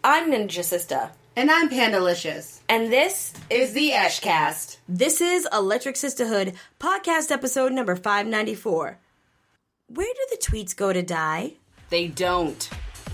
I'm Ninja Sister. And I'm Pandalicious. And this is the Eshcast. This is Electric Sisterhood, podcast episode number 594. Where do the tweets go to die? They don't.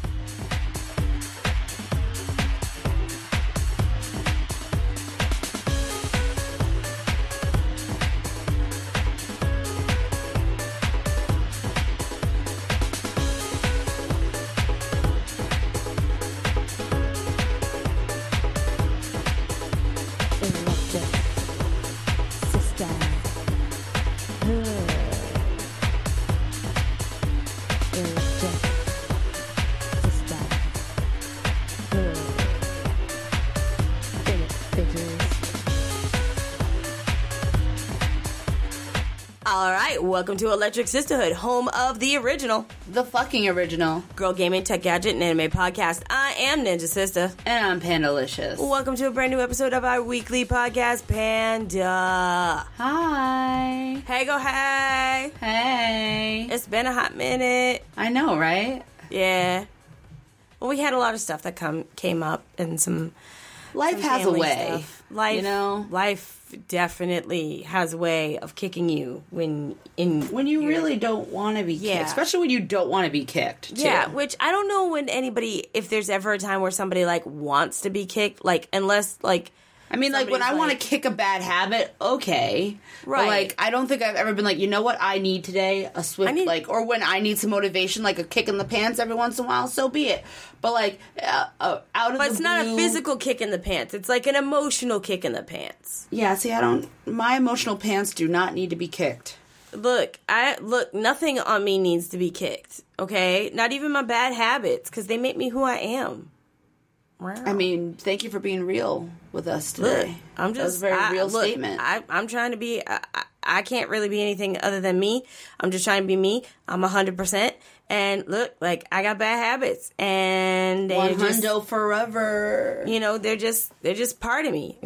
Welcome to Electric Sisterhood, home of the original. The fucking original. Girl gaming, tech gadget, and anime podcast. I am Ninja Sister. And I'm Pandalicious. Welcome to a brand new episode of our weekly podcast, Panda. Hi. Hey, go hey. Hey. It's been a hot minute. I know, right? Yeah. Well, we had a lot of stuff that came up and some... Life has a way. Stuff. Life, you know? Life definitely has a way of kicking you when you really don't want to be kicked. Especially when you don't want to be kicked, too. Yeah, which I don't know if there's ever a time where somebody, wants to be kicked, unless, I mean, when I want to kick a bad habit, okay. Right. But, I don't think I've ever been you know what I need today? A swift, or when I need some motivation, a kick in the pants every once in a while, so be it. But, out of the blue... But it's not a physical kick in the pants. It's an emotional kick in the pants. Yeah, see, my emotional pants do not need to be kicked. Look, nothing on me needs to be kicked, okay? Not even my bad habits, because they make me who I am. Wow. I mean, thank you for being real with us today. Look, I'm just that was a very real statement. I'm trying to be. I can't really be anything other than me. I'm just trying to be me. I'm 100%. And look, I got bad habits, and they're hundo forever. They're just part of me.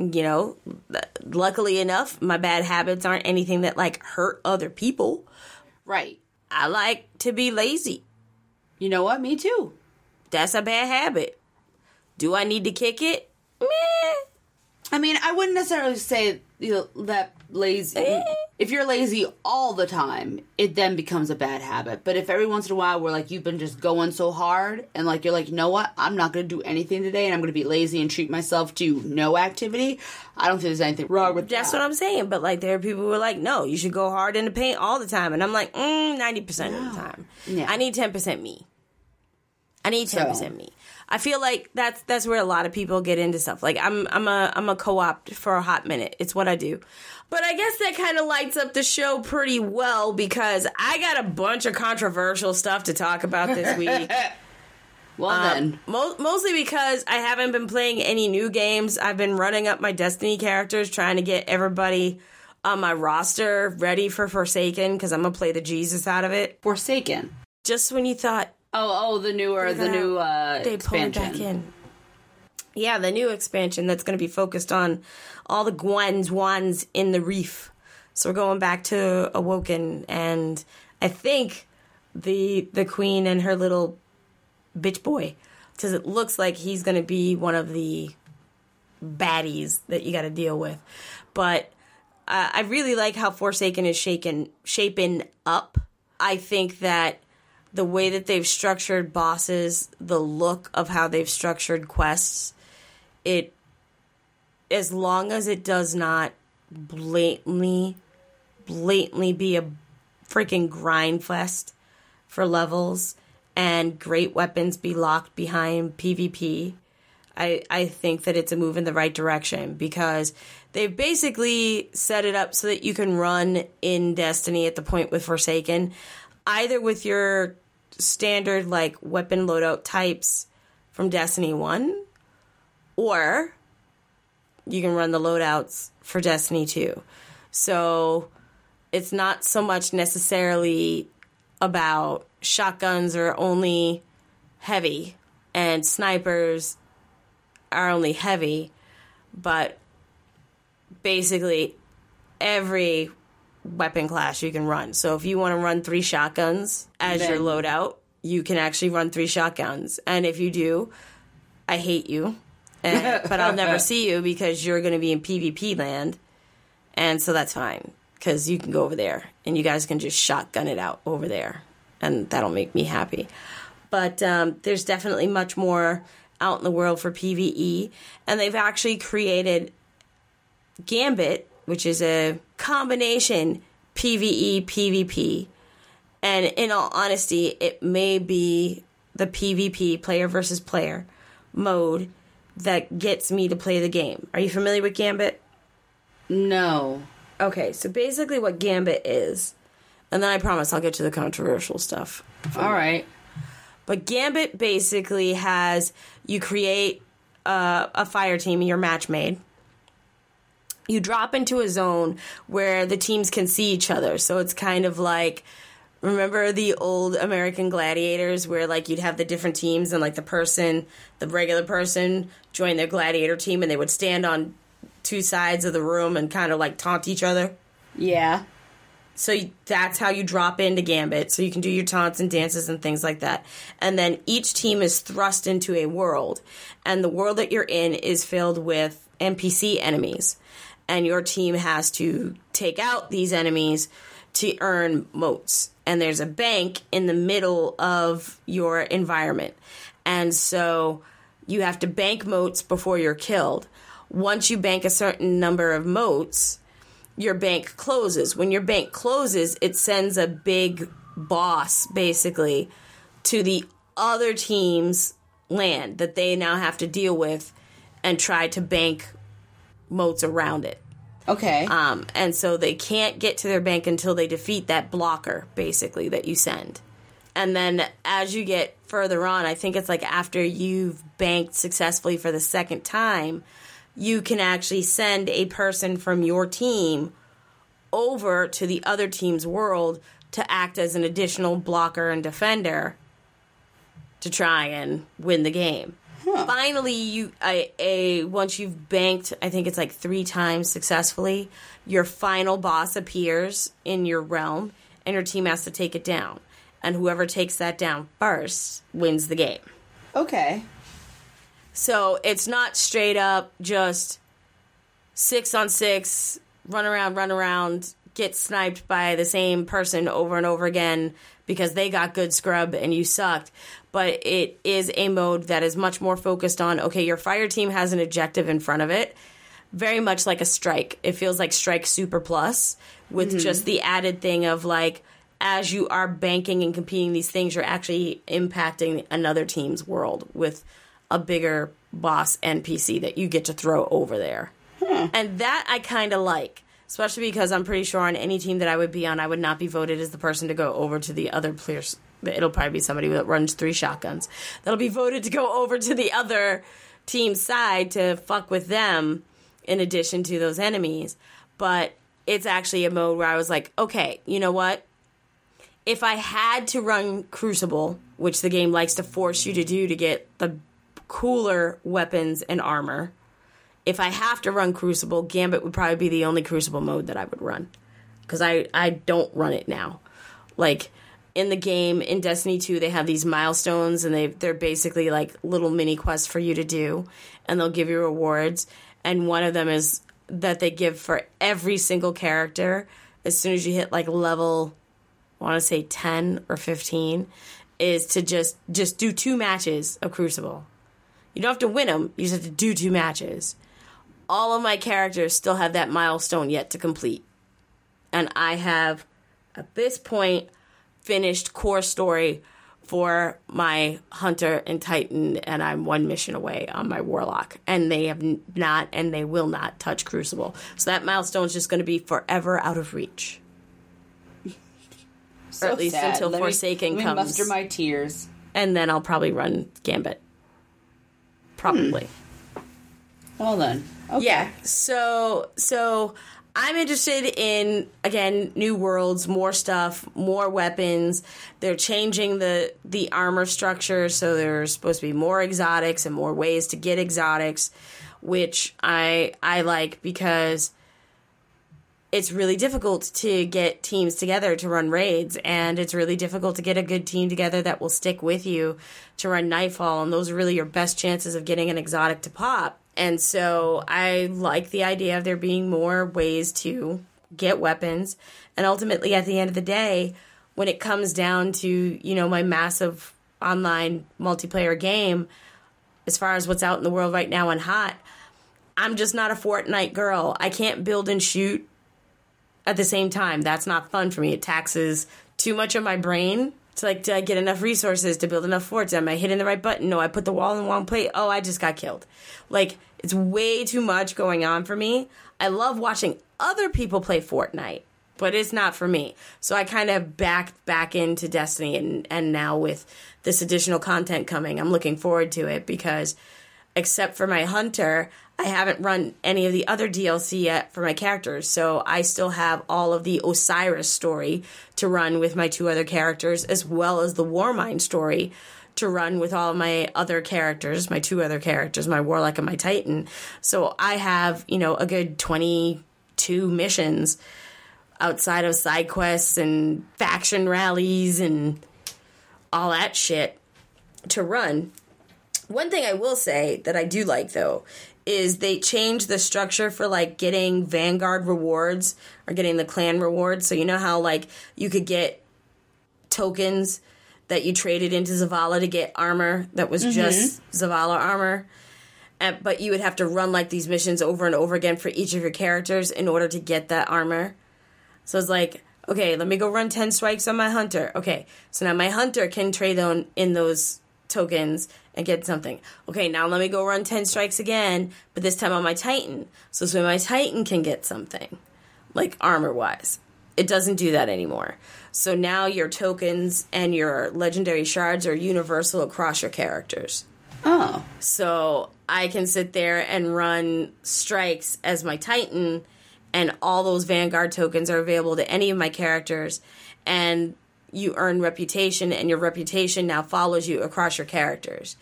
Luckily enough, my bad habits aren't anything that hurt other people. Right. I like to be lazy. You know what? Me too. That's a bad habit. Do I need to kick it? Meh. I mean, I wouldn't necessarily say that lazy. If you're lazy all the time, it then becomes a bad habit. But if every once in a while where you've been just going so hard and you're you know what, I'm not going to do anything today and I'm going to be lazy and treat myself to no activity, I don't think there's anything wrong with that. That's what I'm saying. But there are people who are no, you should go hard in the paint all the time. And I'm 90% of the time. Yeah. I need 10% me. I need 10% me. I feel that's where a lot of people get into stuff. I'm a co-op for a hot minute. It's what I do. But I guess that kind of lights up the show pretty well because I got a bunch of controversial stuff to talk about this week. Well then. Mostly because I haven't been playing any new games. I've been running up my Destiny characters, trying to get everybody on my roster ready for Forsaken because I'm going to play the Jesus out of it. Forsaken? Just when you thought... the new they expansion. pulled it back in. Yeah, the new expansion that's going to be focused on all the Wands in the reef. So we're going back to Awoken, and I think the queen and her little bitch boy, because it looks like he's going to be one of the baddies that you got to deal with. But I really like how Forsaken is shaping up. I think that the way that they've structured bosses, the look of how they've structured quests, as long as it does not blatantly be a freaking grind fest for levels and great weapons be locked behind PvP, I think that it's a move in the right direction because they've basically set it up so that you can run in Destiny at the point with Forsaken, either with your standard weapon loadout types from Destiny 1, or you can run the loadouts for Destiny 2. So it's not so much necessarily about shotguns are only heavy and snipers are only heavy, but basically every weapon class you can run. So if you want to run 3 shotguns as your loadout, you can actually run 3 shotguns. And if you do, I hate you, but I'll never see you because you're going to be in PvP land, and so that's fine because you can go over there and you guys can just shotgun it out over there, and that'll make me happy. But there's definitely much more out in the world for PvE, and they've actually created Gambit, which is a combination PvE, PvP, and in all honesty, it may be the PvP, player versus player, mode that gets me to play the game. Are you familiar with Gambit? No. Okay, so basically what Gambit is, and then I promise I'll get to the controversial stuff. All right. But Gambit basically has, you create a fire team, your match made. You drop into a zone where the teams can see each other. So it's kind of like, remember the old American Gladiators where like you'd have the different teams and like the regular person joined their gladiator team and they would stand on two sides of the room and kind of like taunt each other? Yeah. So that's how you drop into Gambit. So you can do your taunts and dances and things like that. And then each team is thrust into a world. And the world that you're in is filled with NPC enemies. And your team has to take out these enemies to earn motes. And there's a bank in the middle of your environment. And so you have to bank motes before you're killed. Once you bank a certain number of motes, your bank closes. When your bank closes, it sends a big boss, basically, to the other team's land that they now have to deal with and try to bank motes around it. Okay. And so they can't get to their bank until they defeat that blocker, basically, that you send. And then as you get further on, I think it's like after you've banked successfully for the second time, you can actually send a person from your team over to the other team's world to act as an additional blocker and defender to try and win the game. Huh. Finally, once you've banked, I think it's like 3 times successfully, your final boss appears in your realm, and your team has to take it down. And whoever takes that down first wins the game. Okay. So it's not straight up just 6-on-6, run around, get sniped by the same person over and over again because they got good scrub and you sucked. But it is a mode that is much more focused on, okay, your fire team has an objective in front of it. Very much like a strike. It feels like Strike Super Plus with just the added thing of like, as you are banking and competing these things, you're actually impacting another team's world with a bigger boss NPC that you get to throw over there. And that I kind of like, especially because I'm pretty sure on any team that I would be on, I would not be voted as the person to go over to the other players. It'll probably be somebody that runs 3 shotguns. That'll be voted to go over to the other team's side to fuck with them in addition to those enemies. But it's actually a mode where I was like, okay, you know what? If I had to run Crucible, which the game likes to force you to do to get the cooler weapons and armor, if I have to run Crucible, Gambit would probably be the only Crucible mode that I would run. Because I don't run it now. Like, in the game, in Destiny 2, they have these milestones, and they're basically like little mini quests for you to do, and they'll give you rewards. And one of them is that they give for every single character as soon as you hit like level, I want to say 10 or 15, is to just do 2 matches of Crucible. You don't have to win them, you just have to do 2 matches. All of my characters still have that milestone yet to complete. And I have, at this point, finished core story for my Hunter and Titan, and I'm 1 mission away on my Warlock. And they have not, and they will not touch Crucible. So that milestone is just going to be forever out of reach. So or at least sad. until Forsaken comes. Muster my tears. And then I'll probably run Gambit. Probably. Well then. Okay. Yeah. So I'm interested in, again, new worlds, more stuff, more weapons. They're changing the armor structure, so there's supposed to be more exotics and more ways to get exotics, which I like because it's really difficult to get teams together to run raids, and it's really difficult to get a good team together that will stick with you to run Nightfall, and those are really your best chances of getting an exotic to pop. And so I like the idea of there being more ways to get weapons, and ultimately at the end of the day, when it comes down to, you know, my massive online multiplayer game, as far as what's out in the world right now on Hot, I'm just not a Fortnite girl. I can't build and shoot at the same time. That's not fun for me. It taxes too much of my brain to, like, do I get enough resources to build enough forts? Am I hitting the right button? No, I put the wall in one place. Oh, I just got killed. Like, it's way too much going on for me. I love watching other people play Fortnite, but it's not for me. So I kind of backed back into Destiny, and now with this additional content coming, I'm looking forward to it because except for my Hunter, I haven't run any of the other DLC yet for my characters, so I still have all of the Osiris story to run with my 2 other characters, as well as the Warmind story to run with all of my other characters, my 2 other characters, my Warlock and my Titan. So I have, you know, a good 22 missions outside of side quests and faction rallies and all that shit to run. One thing I will say that I do like, though, is they changed the structure for, like, getting Vanguard rewards or getting the clan rewards. So you know how, like, you could get tokens that you traded into Zavala to get armor that was just Zavala armor? But you would have to run, like, these missions over and over again for each of your characters in order to get that armor. So it's like, okay, let me go run 10 strikes on my Hunter. Okay, so now my Hunter can trade in those tokens and get something. Okay, now let me go run 10 strikes again, but this time on my Titan. So my Titan can get something, like armor-wise. It doesn't do that anymore. So now your tokens and your legendary shards are universal across your characters. Oh. So I can sit there and run strikes as my Titan, and all those Vanguard tokens are available to any of my characters, and you earn reputation, and your reputation now follows you across your characters.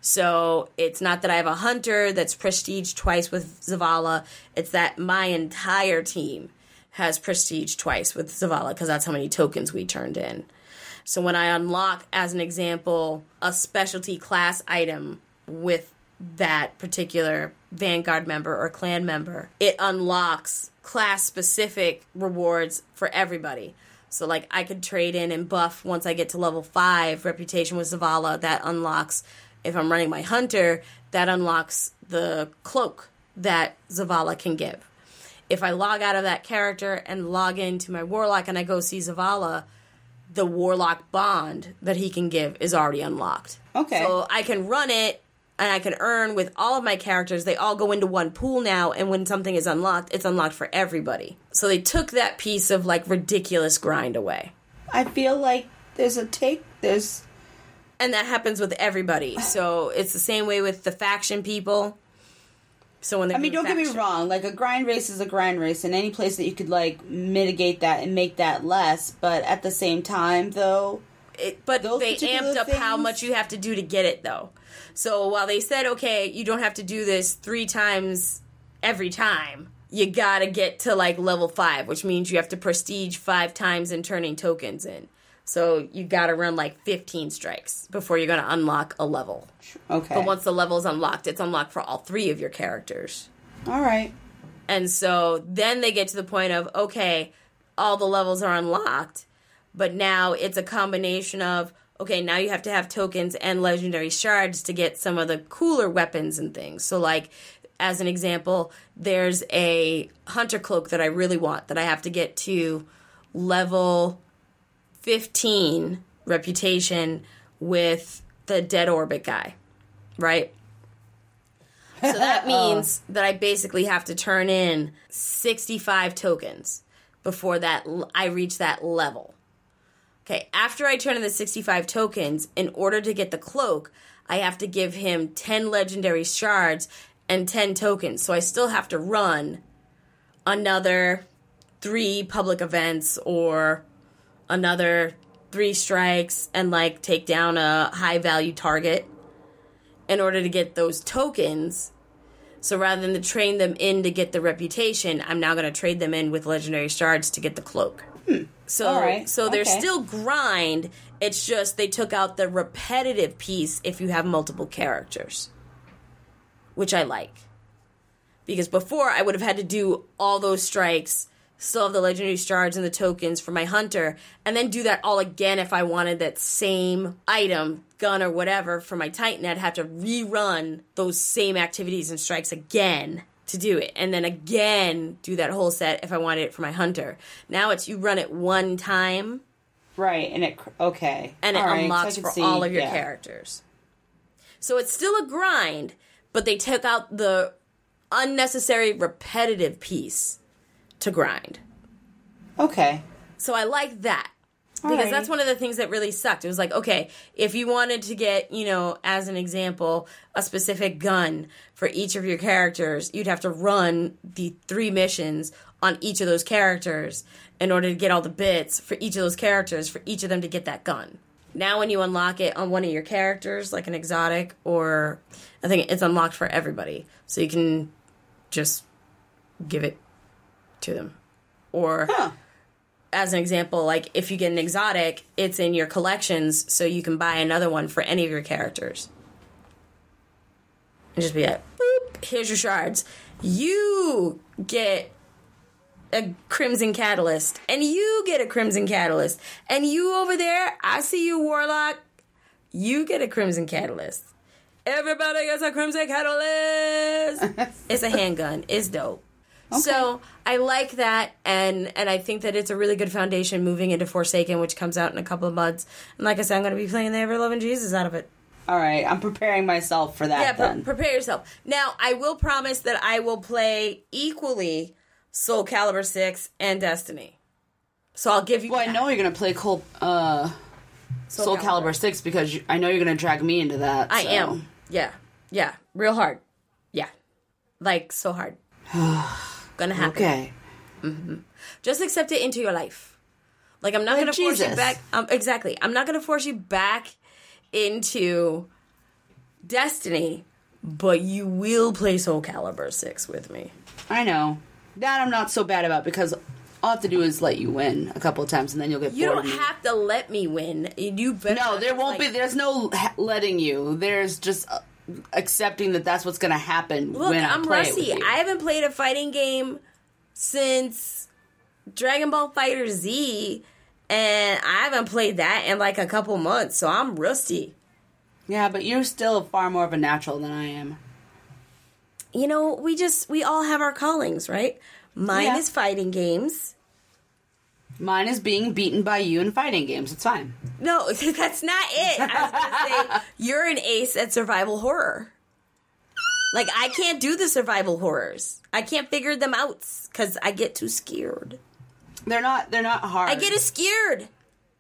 So it's not that I have a Hunter that's prestige twice with Zavala, it's that my entire team has prestige twice with Zavala, because that's how many tokens we turned in. So when I unlock, as an example, a specialty class item with that particular Vanguard member or clan member, it unlocks class-specific rewards for everybody. So, like, I could trade in and buff once I get to level 5, reputation with Zavala. That unlocks, if I'm running my Hunter, that unlocks the cloak that Zavala can give. If I log out of that character and log into my Warlock and I go see Zavala, the Warlock bond that he can give is already unlocked. Okay. So I can run it, and I can earn with all of my characters. They all go into one pool now, and when something is unlocked, it's unlocked for everybody. So they took that piece of, like, ridiculous grind away. I feel like there's... And that happens with everybody. So it's the same way with the faction people. So when don't get me wrong. Like, a grind race is a grind race, and any place that you could, like, mitigate that and make that less. But at the same time, though... But they amped up how much you have to do to get it, though. So while they said, okay, you don't have to do this 3 times every time, you gotta get to, like, level 5, which means you have to prestige 5 times in turning tokens in. So you gotta run, like, 15 strikes before you're gonna unlock a level. Okay. But once the level's unlocked, it's unlocked for all 3 of your characters. All right. And so then they get to the point of, okay, all the levels are unlocked, but now it's a combination of, okay, now you have to have tokens and legendary shards to get some of the cooler weapons and things. So, like, as an example, there's a Hunter Cloak that I really want that I have to get to level 15 reputation with the Dead Orbit guy, right? So that means that I basically have to turn in 65 tokens before that I reach that level. Okay, after I turn in the 65 tokens, in order to get the cloak, I have to give him 10 legendary shards and 10 tokens. So I still have to run another 3 public events or another 3 strikes and, like, take down a high-value target in order to get those tokens So rather than to train them in to get the reputation, I'm now going to trade them in with legendary shards to get the cloak. So, All right. so there's Okay. still grind. It's just they took out the repetitive piece if you have multiple characters, which I like. Because before, I would have had to do all those strikes, still have the legendary shards and the tokens for my hunter, and then do that all again if I wanted that same item, gun or whatever, for my titan. I'd have to rerun those same activities and strikes again to do it, and then again do that whole set if I wanted it for my hunter. Now it's you run it one time, Right, and okay. and it All right, unlocks so I for can see, all of your yeah. characters. So it's still a grind, but they took out the unnecessary repetitive piece to grind. Okay. So I like that. Because Alrighty. that's one of the things that really sucked. It was like, okay, if you wanted to get, as an example, a specific gun for each of your characters, you'd have to run the 3 missions on each of those characters in order to get all the bits for each of those characters for each of them to get that gun. Now when you unlock it on one of your characters, like an exotic, or I think it's unlocked for everybody. So you can just give it to them. Or... As an example, like, if you get an exotic, it's in your collections, so you can buy another one for any of your characters. And just be like, boop, here's your shards. You get a Crimson Catalyst, and you get a Crimson Catalyst. And you over there, I see you, Warlock, you get a Crimson Catalyst. Everybody gets a Crimson Catalyst! It's a handgun. It's dope. Okay. So I like that, and I think that it's a really good foundation moving into Forsaken, which comes out in a couple of months. And like I said, I'm going to be playing the Ever-Loving Jesus out of it. All right, I'm preparing myself for that then. Prepare yourself. Now, I will promise that I will play equally Soul Calibur 6 and Destiny. So I'll give you... Well, I know you're going to play Soul Calibur 6 because I know you're going to drag me into that. I so. am. Yeah. Yeah. Real hard. Yeah. Like, so hard. Gonna happen. Okay. Just accept it into your life. Like, I'm not going to force you Jesus. back. Exactly. I'm not going to force you back into Destiny, but you will play Soul Calibur 6 with me. I know. That I'm not so bad about because all I have to do is let you win a couple of times and then you'll get You bored don't of me. have to let me win. You better No, not there just, won't be. There's no letting you. There's just accepting that that's what's going to happen Look, when I I'm play rusty. it with you. I haven't played a fighting game since Dragon Ball Fighter Z, and I haven't played that in like a couple months, so I'm rusty. Yeah, but you're still far more of a natural than I am. We all have our callings, right? Mine Yeah. is fighting games. Mine is being beaten by you in fighting games. It's fine. No, that's not it. I was going to say, you're an ace at survival horror. Like, I can't do the survival horrors. I can't figure them out because I get too scared. They're not hard. I get scared.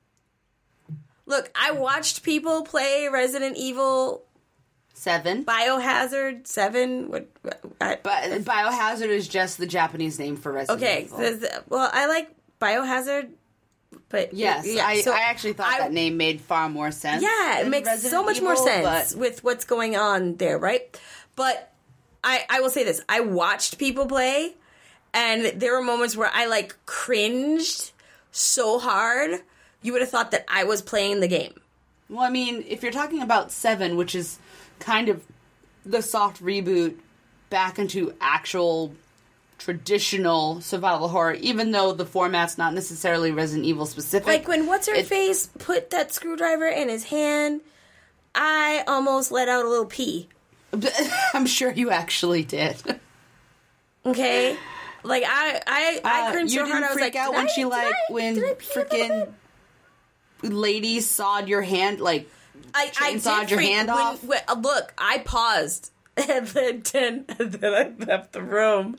Look, I watched people play Resident Evil 7. Biohazard 7. But Biohazard is just the Japanese name for Resident Evil. Well, I like Biohazard, but... Yes, yeah, I so actually thought that name made far more sense. Yeah, it than makes Resident so much Evil, more sense but- with what's going on there, right? But I will say this. I watched people play, and there were moments where I, like, cringed so hard, you would have thought that I was playing the game. Well, I mean, if you're talking about 7, which is kind of the soft reboot back into actual traditional survival horror, even though the format's not necessarily Resident Evil specific. Like, when What's-Her-Face put that screwdriver in his hand, I almost let out a little pee. I'm sure you actually did. Okay? Like, I cringed so you hard, didn't I was freak like, out when she, like, when freaking lady sawed your hand, like, I chainsawed did your freak hand off? Look, I paused and then I left the room.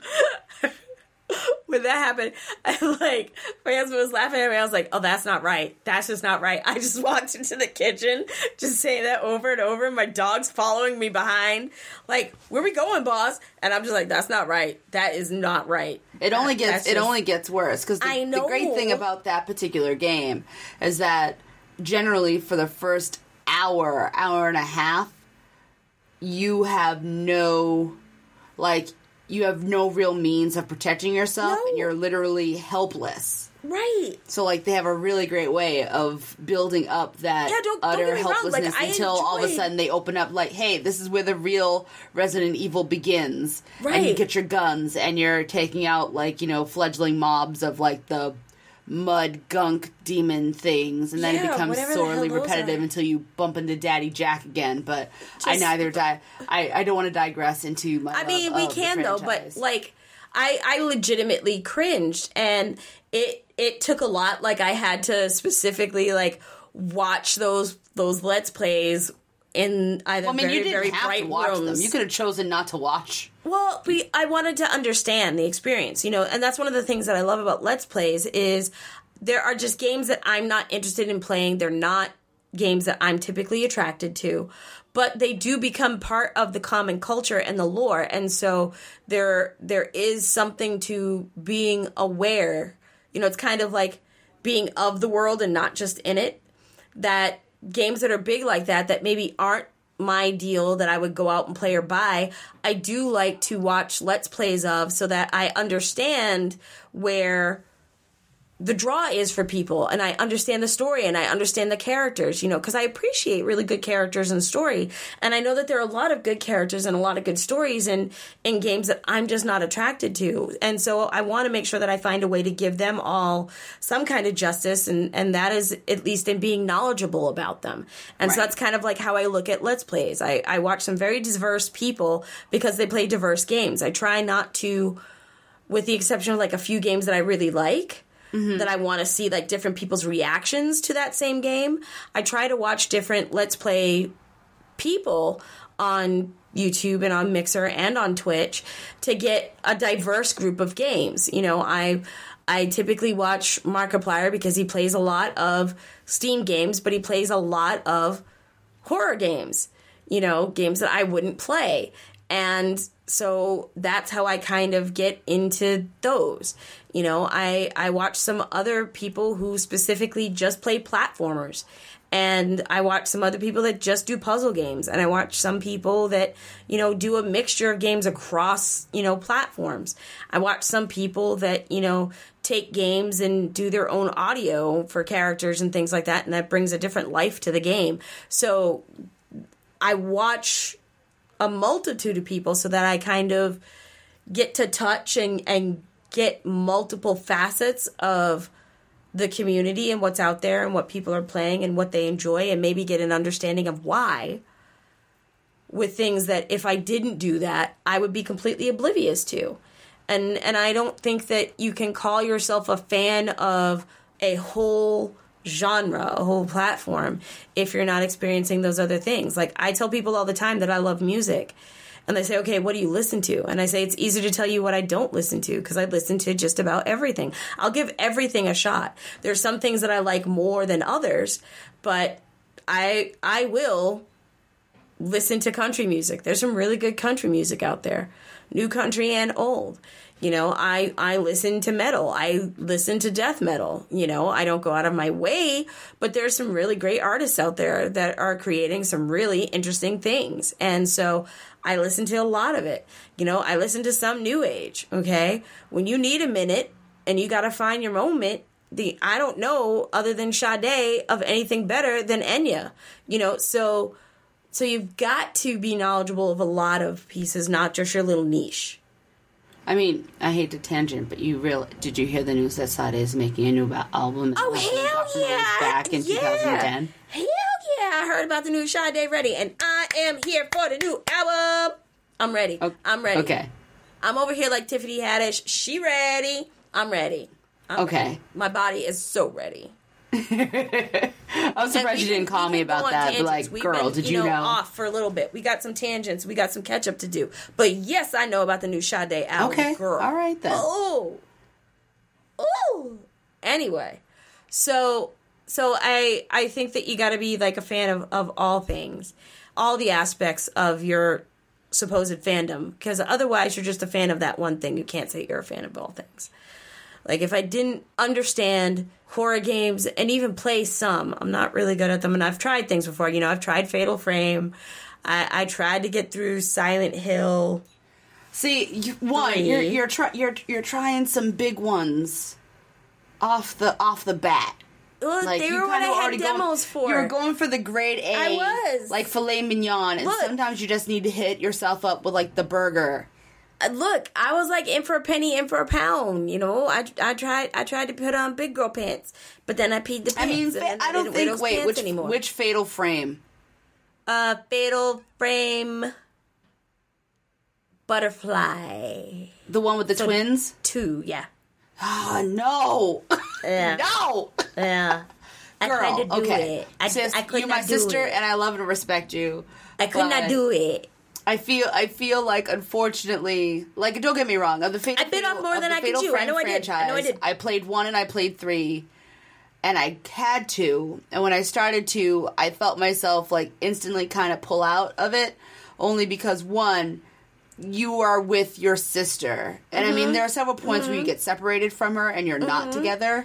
When that happened, my husband was laughing at me. I was like, oh, that's not right. That's just not right. I just walked into the kitchen, just saying that over and over. My dog's following me behind. Like, where we going, boss? And I'm just like, that's not right. That is not right. It only gets worse because I know. the great thing about that particular game is that generally for the first hour and a half, you have no like, you have no real means of protecting yourself, No. and you're literally helpless. Right. So, like, they have a really great way of building up that Don't utter get me wrong, helplessness like, I until all of a enjoy- sudden they open up, like, hey, this is where the real Resident Evil begins. And you Right. get your guns, and you're taking out, like, you know, fledgling mobs of, like, the mud gunk demon things, and then it Yeah, becomes whatever the sorely hell those repetitive are. until you bump into Daddy Jack again. But I Just- neither I don't want to digress into my I mean, love we of the can though, but franchise. like, I legitimately cringed, and it took a lot. Like, I had to specifically like watch those Let's Plays in either I mean, very you didn't very have bright to watch rooms. them. You could have chosen not to watch. Well, I wanted to understand the experience, you know, and that's one of the things that I love about Let's Plays is there are just games that I'm not interested in playing. They're not games that I'm typically attracted to, but they do become part of the common culture and the lore. And so there is something to being aware. You know, it's kind of like being of the world and not just in it. That games that are big like that maybe aren't my deal that I would go out and play or buy, I do like to watch Let's Plays of so that I understand where the draw is for people, and I understand the story, and I understand the characters, you know, because I appreciate really good characters and story, and I know that there are a lot of good characters and a lot of good stories in games that I'm just not attracted to, and so I want to make sure that I find a way to give them all some kind of justice, and that is at least in being knowledgeable about them, and so that's kind of like how I look at Let's Plays. I watch some very diverse people because they play diverse games. I try not to, with the exception of like a few games that I really like, that I want to see like different people's reactions to that same game. I try to watch different Let's Play people on YouTube and on Mixer and on Twitch to get a diverse group of games. You know, I typically watch Markiplier because he plays a lot of Steam games, but he plays a lot of horror games, you know, games that I wouldn't play. And so that's how I kind of get into those. You know, I watch some other people who specifically just play platformers. And I watch some other people that just do puzzle games. And I watch some people that, you know, do a mixture of games across, you know, platforms. I watch some people that, you know, take games and do their own audio for characters and things like that. And that brings a different life to the game. So I watch a multitude of people so that I kind of get to touch and get multiple facets of the community and what's out there and what people are playing and what they enjoy, and maybe get an understanding of why, with things that if I didn't do that, I would be completely oblivious to. And I don't think that you can call yourself a fan of a whole genre, a whole platform, if you're not experiencing those other things. Like, I tell people all the time that I love music, and they say, okay, what do you listen to? And I say, it's easier to tell you what I don't listen to, because I listen to just about everything. I'll give everything a shot. There's some things that I like more than others, but I will listen to country music. There's some really good country music out there, new country and old. You know, I listen to metal. I listen to death metal. You know, I don't go out of my way, but there's some really great artists out there that are creating some really interesting things. And so I listen to a lot of it. You know, I listen to some new age, okay? When you need a minute and you got to find your moment, I don't know, other than Sade, of anything better than Enya. You know, so you've got to be knowledgeable of a lot of pieces, not just your little niche. I mean, I hate to tangent, but did you hear the news that Sade is making a new album? Oh, hell yeah! Back in 2010. Hell yeah! I heard about the new Sade Ready, and I am here for the new album. I'm ready. Okay. I'm ready. Okay. I'm over here like Tiffany Haddish. She ready. I'm ready. Okay. Ready. My body is so ready. I was surprised you didn't call me about that, but like, girl, did you know? Off for a little bit. We got some tangents. We got some catch up to do. But yes, I know about the new Sade album. Okay, girl. all right then. Oh. Anyway, so I think that you got to be like a fan of all things, all the aspects of your supposed fandom, because otherwise you're just a fan of that one thing. You can't say you're a fan of all things. Like, if I didn't understand horror games and even play some, I'm not really good at them. And I've tried things before. You know, I've tried Fatal Frame. I tried to get through Silent Hill. See, Three. you're trying some big ones off the bat. Look, Like, they you were what I kinda had already demos for. You were going for the grade A. I was. Like filet mignon. And Look. sometimes you just need to hit yourself up with, like, the burger. Look, I was like in for a penny, in for a pound. You know, I tried to put on big girl pants, but then I peed the pants. I mean, and then I don't didn't wear think... those Wait, pants anymore. which Fatal Frame? Fatal Frame Butterfly The one with the twins? 2, yeah. Ah, no. Yeah. No. Yeah. I Girl, tried to do okay. it. I Sis, could you're not my do sister, it. and I love and respect you. I could not but do it. I feel like, unfortunately, like, don't get me wrong, of the Fatal I bit off more of than the I could Fatal chew. I Frame know I did. I know I franchise, did. I played 1 and I played 3, and I had to. And when I started to, I felt myself, like, instantly kind of pull out of it, only because, 1, you are with your sister. And I mean, there are several points where you get separated from her and you're not together.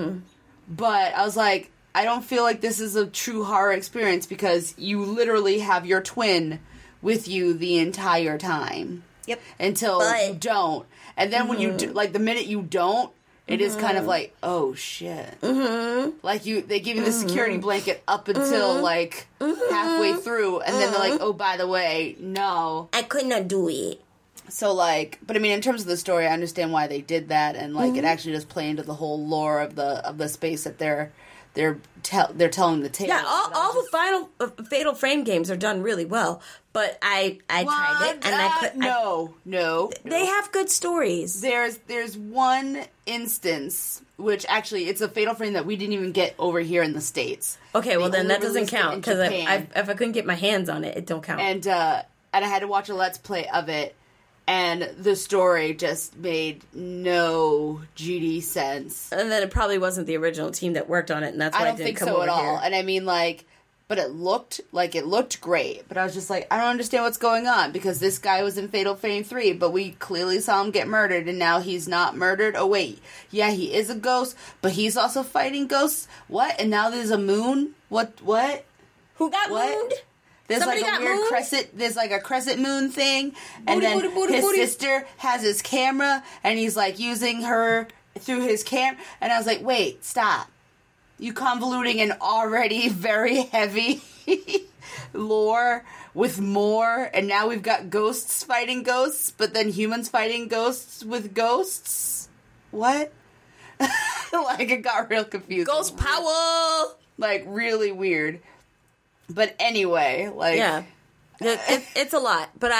But I was like, I don't feel like this is a true horror experience because you literally have your twin with you the entire time. Yep. Until But- you don't. And then when you do, like, the minute you don't, it is kind of like, oh shit. Like, they give you the security blanket up until, like, halfway through, and then they're like, oh, by the way, no. I could not do it. So, like, but I mean, in terms of the story, I understand why they did that, and, like, it actually does play into the whole lore of the space that they're telling the tale. Yeah, all the Fatal Frame games are done really well, but I tried it and I could. No. They have good stories. There's one instance, which actually it's a Fatal Frame that we didn't even get over here in the States. Okay, well They then only that doesn't released it count in because Japan. if I couldn't get my hands on it, it don't count. And I had to watch a Let's Play of it, and the story just made no GD sense. And then it probably wasn't the original team that worked on it, and that's why I it don't didn't think come so over at all. here. And I mean, like, but it looked great. But I was just like, I don't understand what's going on because this guy was in Fatal Frame 3, but we clearly saw him get murdered, and now he's not murdered. Oh wait, yeah, he is a ghost, but he's also fighting ghosts. What? And now there's a moon. What? Who got What? mooned? There's Somebody like a got weird mooned? crescent. There's like a crescent moon thing, and Booty, then booty, booty, his booty. sister has his camera, and he's like using her through his cam. And I was like, wait, stop! You convoluting an already very heavy lore with more, and now we've got ghosts fighting ghosts, but then humans fighting ghosts with ghosts. What? Like, it got real confusing. Ghost power. Like, really weird. But anyway, like... Yeah. It's a lot, but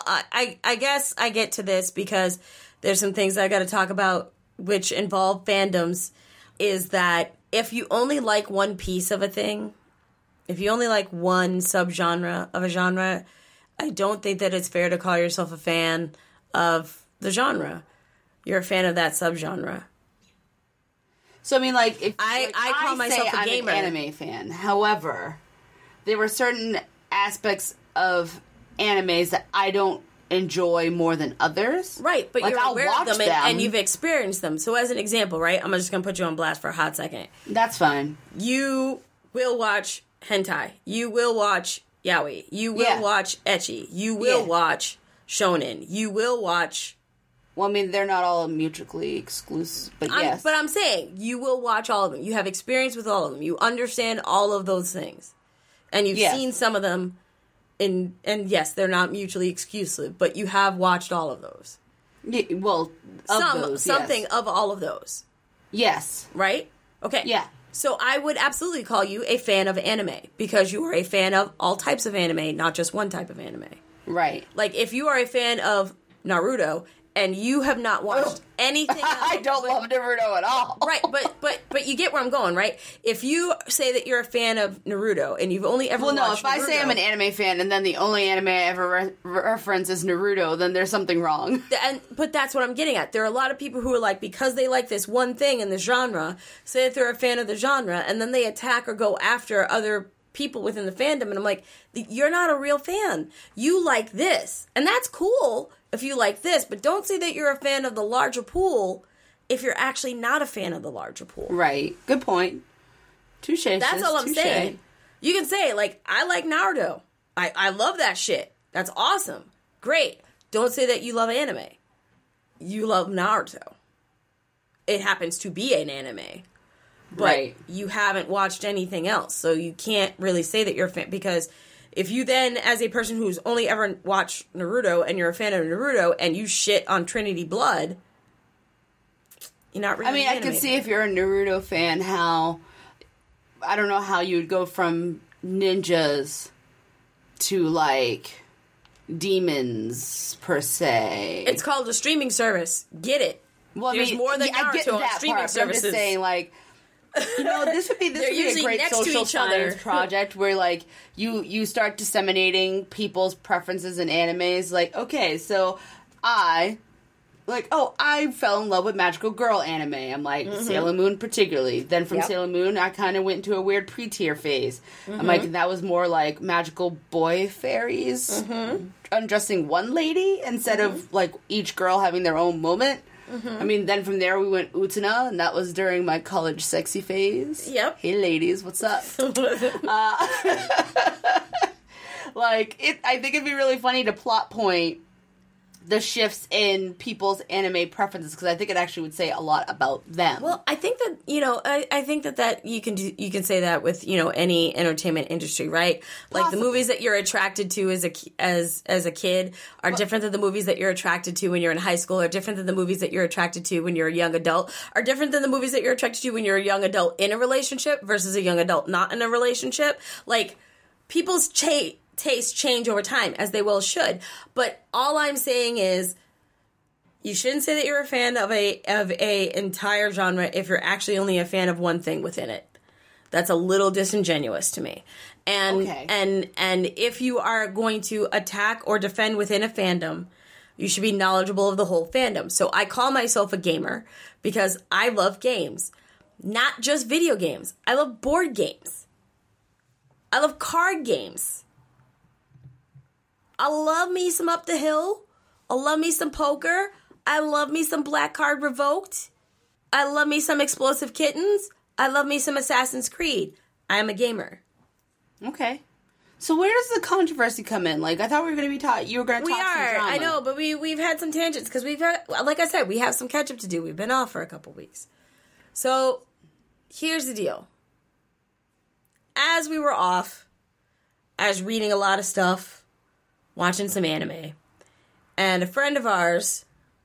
I guess I get to this because there's some things I got to talk about which involve fandoms. Is that if you only like one piece of a thing, if you only like one subgenre of a genre, I don't think that it's fair to call yourself a fan of the genre. You're a fan of that subgenre. So I mean, like, if I call myself a gamer. I'm an anime fan. However, there were certain aspects of animes that I don't enjoy more than others. Right, but Like, you're I'll aware of watch them, them. and you've experienced them. So as an example, right, I'm just going to put you on blast for a hot second. That's fine. You will watch hentai. You will watch yaoi. You will Yeah. watch ecchi. You will Yeah. watch shonen. You will watch... Well, I mean, they're not all mutually exclusive, but yes. But I'm saying, you will watch all of them. You have experience with all of them. You understand all of those things. And you've Yes. seen some of them, and yes, they're not mutually exclusive, but you have watched all of those. Yeah, well, of those, Something yes. of all of those. Yes. Right? Okay. Yeah. So I would absolutely call you a fan of anime, because you are a fan of all types of anime, not just one type of anime. Right. Like, if you are a fan of Naruto, and you have not watched anything else... I don't love Naruto at all. Right, but you get where I'm going, right? If you say that you're a fan of Naruto, and you've only ever Well, no, watched if I say Naruto- I'm an anime fan and then the only anime I ever reference is Naruto, then there's something wrong. But that's what I'm getting at. There are a lot of people who are like, because they like this one thing in the genre, say that they're a fan of the genre, and then they attack or go after other people within the fandom, and I'm like, you're not a real fan. You like this. And that's cool if you like this, but don't say that you're a fan of the larger pool if you're actually not a fan of the larger pool. Right. Good point. Touche. That's all I'm saying. You can say, like, I like Naruto. I love that shit. That's awesome. Great. don't say that you love anime. You love Naruto. It happens to be an anime. But you haven't watched anything else, so you can't really say that you're a fan, because if you then, as a person who's only ever watched Naruto, and you're a fan of Naruto, and you shit on Trinity Blood, you're not really I can see if you're a Naruto fan how, I don't know how you would go from ninjas to, like, demons, per se. It's called a streaming service. Get it. Well, There's more than Naruto on streaming services. I'm just saying, like, this would be a great social science project where, like, you start disseminating people's preferences in animes. Like, okay, so I fell in love with magical girl anime. I'm like, Sailor Moon particularly. Then from Sailor Moon, I kind of went into a weird pre-tier phase. I'm like, that was more like magical boy fairies undressing one lady instead of, like, each girl having their own moment. I mean, then from there we went Utena, and that was during my college sexy phase. Yep. Hey, ladies, what's up? I think it'd be really funny to plot point the shifts in people's anime preferences, because I think it actually would say a lot about them. Well, I think that, I think that you can say that with, any entertainment industry, right? Like, Possibly. the movies that you're attracted to as a kid are different than the movies that you're attracted to when you're in high school, are different than the movies that you're attracted to when you're a young adult, are different than the movies that you're attracted to when you're a young adult in a relationship versus a young adult not in a relationship. Like, people's tastes change over time, as they well should. But all I'm saying is, you shouldn't say that you're a fan of a entire genre if you're actually only a fan of one thing within it. That's a little disingenuous to me. And and if you are going to attack or defend within a fandom, you should be knowledgeable of the whole fandom. So I call myself a gamer because I love games. Not just video games. I love board games. I love card games. I love me some Up the Hill. I love me some poker. I love me some Black Card Revoked. I love me some Explosive Kittens. I love me some Assassin's Creed. I am a gamer. Okay. So where does the controversy come in? Like, I thought we were going to be taught. You were going to talk some drama. I know, but we've had some tangents because we've had, like I said, we have some catch up to do. We've been off for a couple weeks. So here's the deal. As we were off, I was reading a lot of stuff, watching some anime, and a friend of ours,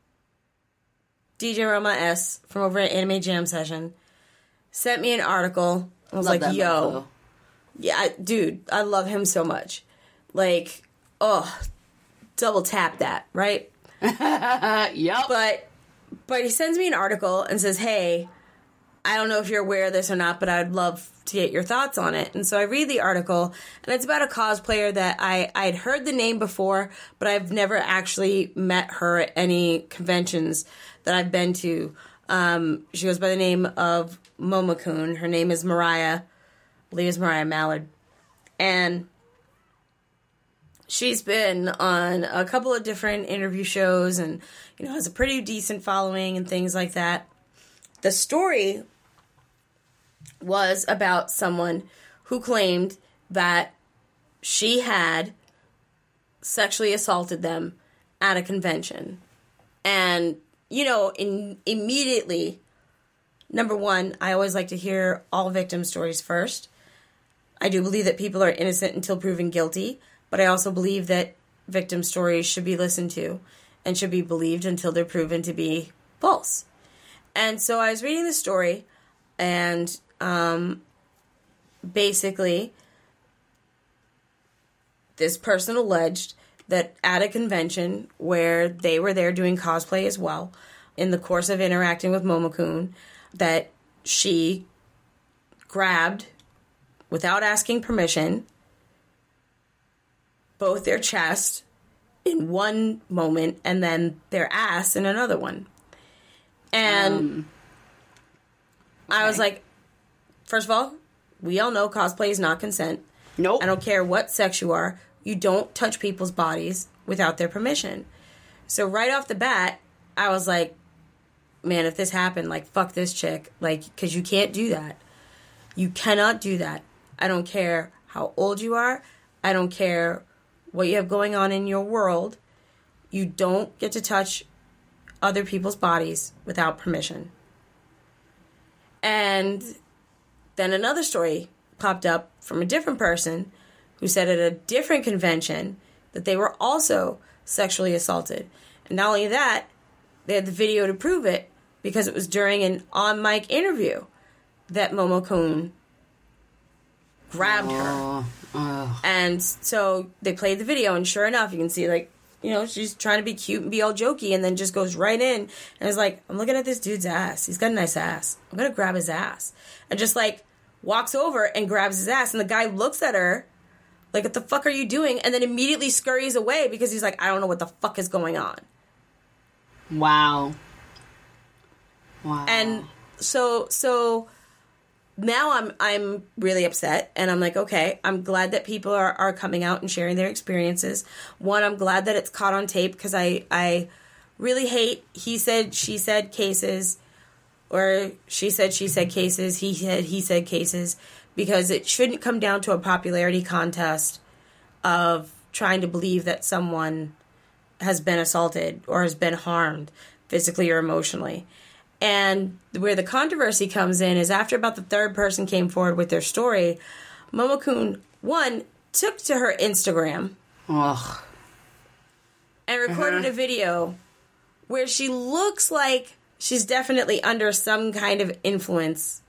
DJ Roma S from over at Anime Jam Session, sent me an article. I was like, yo. Yeah, dude, I love him so much. Like, double tap that, right? Yep. But he sends me an article and says, hey, I don't know if you're aware of this or not, but I'd love to get your thoughts on it. And so I read the article, and it's about a cosplayer that I'd heard the name before, but I've never actually met her at any conventions that I've been to. She goes by the name of Momokun. Her name is Mariah. I believe it's Mariah Mallard. And she's been on a couple of different interview shows and, has a pretty decent following and things like that. The story was about someone who claimed that she had sexually assaulted them at a convention. And, immediately, number one, I always like to hear all victim stories first. I do believe that people are innocent until proven guilty, but I also believe that victim stories should be listened to and should be believed until they're proven to be false. And so I was reading the story, and basically, this person alleged that at a convention where they were there doing cosplay as well, in the course of interacting with Momokun, that she grabbed, without asking permission, both their chest in one moment and then their ass in another one. And I was like, first of all, we all know cosplay is not consent. Nope. I don't care what sex you are. You don't touch people's bodies without their permission. So right off the bat, I was like, man, if this happened, like, fuck this chick. Like, because you can't do that. You cannot do that. I don't care how old you are. I don't care what you have going on in your world. you don't get to touch other people's bodies without permission. And then another story popped up from a different person who said at a different convention that they were also sexually assaulted. And not only that, they had the video to prove it because it was during an on-mic interview that Momo-kun grabbed her. And so they played the video, and sure enough, you can see, like, you know, she's trying to be cute and be all jokey, and then just goes right in and is like, I'm looking at this dude's ass. He's got a nice ass. I'm going to grab his ass. And just, like, walks over and grabs his ass, and the guy looks at her like, what the fuck are you doing? And then immediately scurries away because he's like, I don't know what the fuck is going on. Wow. And so now I'm really upset, and I'm like, okay, I'm glad that people are coming out and sharing their experiences. One, I'm glad that it's caught on tape, because I really hate he said, she said cases, or she said cases, he said cases, because it shouldn't come down to a popularity contest of trying to believe that someone has been assaulted or has been harmed physically or emotionally. And where the controversy comes in is after about the third person came forward with their story, Momo-kun, one, took to her Instagram and recorded a video where she looks like she's definitely under some kind of influence.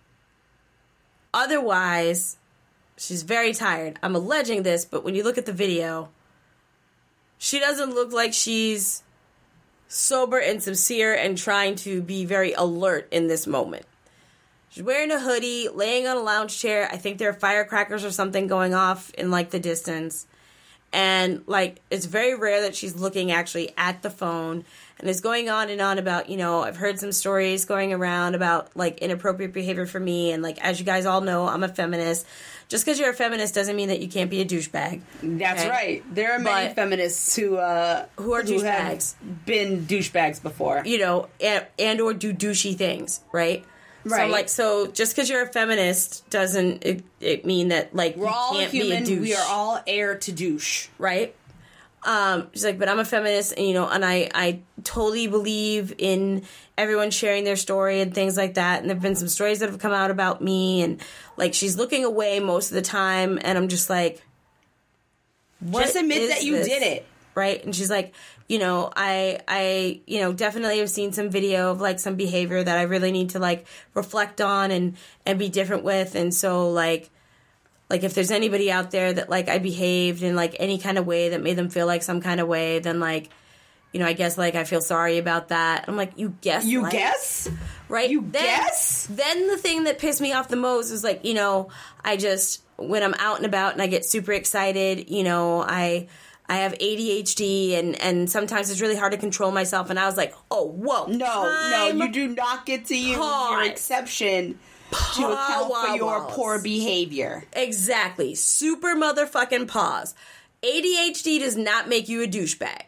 Otherwise, she's very tired. I'm alleging this, but when you look at the video, she doesn't look like she's sober and sincere and trying to be very alert in this moment. She's wearing a hoodie, laying on a lounge chair. I think there are firecrackers or something going off in, like, the distance. And, like, it's very rare that she's looking actually at the phone, and is going on and on about, you know, I've heard some stories going around about, like, inappropriate behavior for me. And, like, as you guys all know, I'm a feminist. Just because you're a feminist doesn't mean that you can't be a douchebag. That's right. There are many feminists who are douchebags. Been douchebags before. You know, and or do douchey things, right? Right. So just because you're a feminist doesn't it mean that, like, we're you all can't human, be a douche. We are all heir to douche. Right? She's like, but I'm a feminist, and, you know, and I totally believe in everyone sharing their story and things like that. And there have been some stories that have come out about me, and, like, she's looking away most of the time, and I'm just like, what just admit that you this? did it. Right? And she's like, you know, I you know, definitely have seen some video of, like, some behavior that I really need to, like, reflect on and be different with. And so, like, if there's anybody out there that, like, I behaved in, like, any kind of way that made them feel like some kind of way, then, like, you know, I guess, like, I feel sorry about that. I'm like, you guess? You like, guess? Right? You guess? Then the thing that pissed me off the most was, like, you know, when I'm out and about and I get super excited, you know, I have ADHD, and sometimes it's really hard to control myself. And I was like, oh, whoa. No, you do not get to use your exception to account for your poor behavior. Exactly. Super motherfucking pause. ADHD does not make you a douchebag.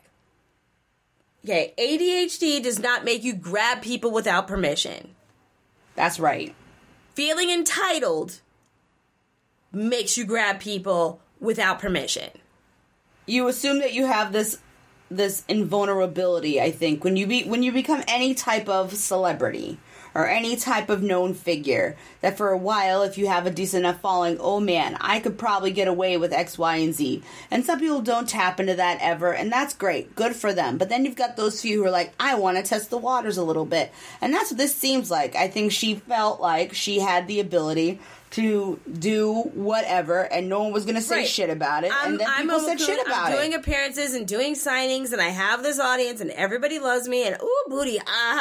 Okay, ADHD does not make you grab people without permission. That's right. Feeling entitled makes you grab people without permission. You assume that you have this invulnerability, I think, when you become any type of celebrity or any type of known figure, that for a while, if you have a decent enough following, oh man, I could probably get away with X, Y, and Z. And some people don't tap into that ever, and that's great. Good for them. But then you've got those few who are like, I want to test the waters a little bit. And that's what this seems like. I think she felt like she had the ability to do whatever, and no one was going to say shit about it. And then people said shit about it. I'm doing appearances and doing signings, and I have this audience, and everybody loves me, and ooh, booty,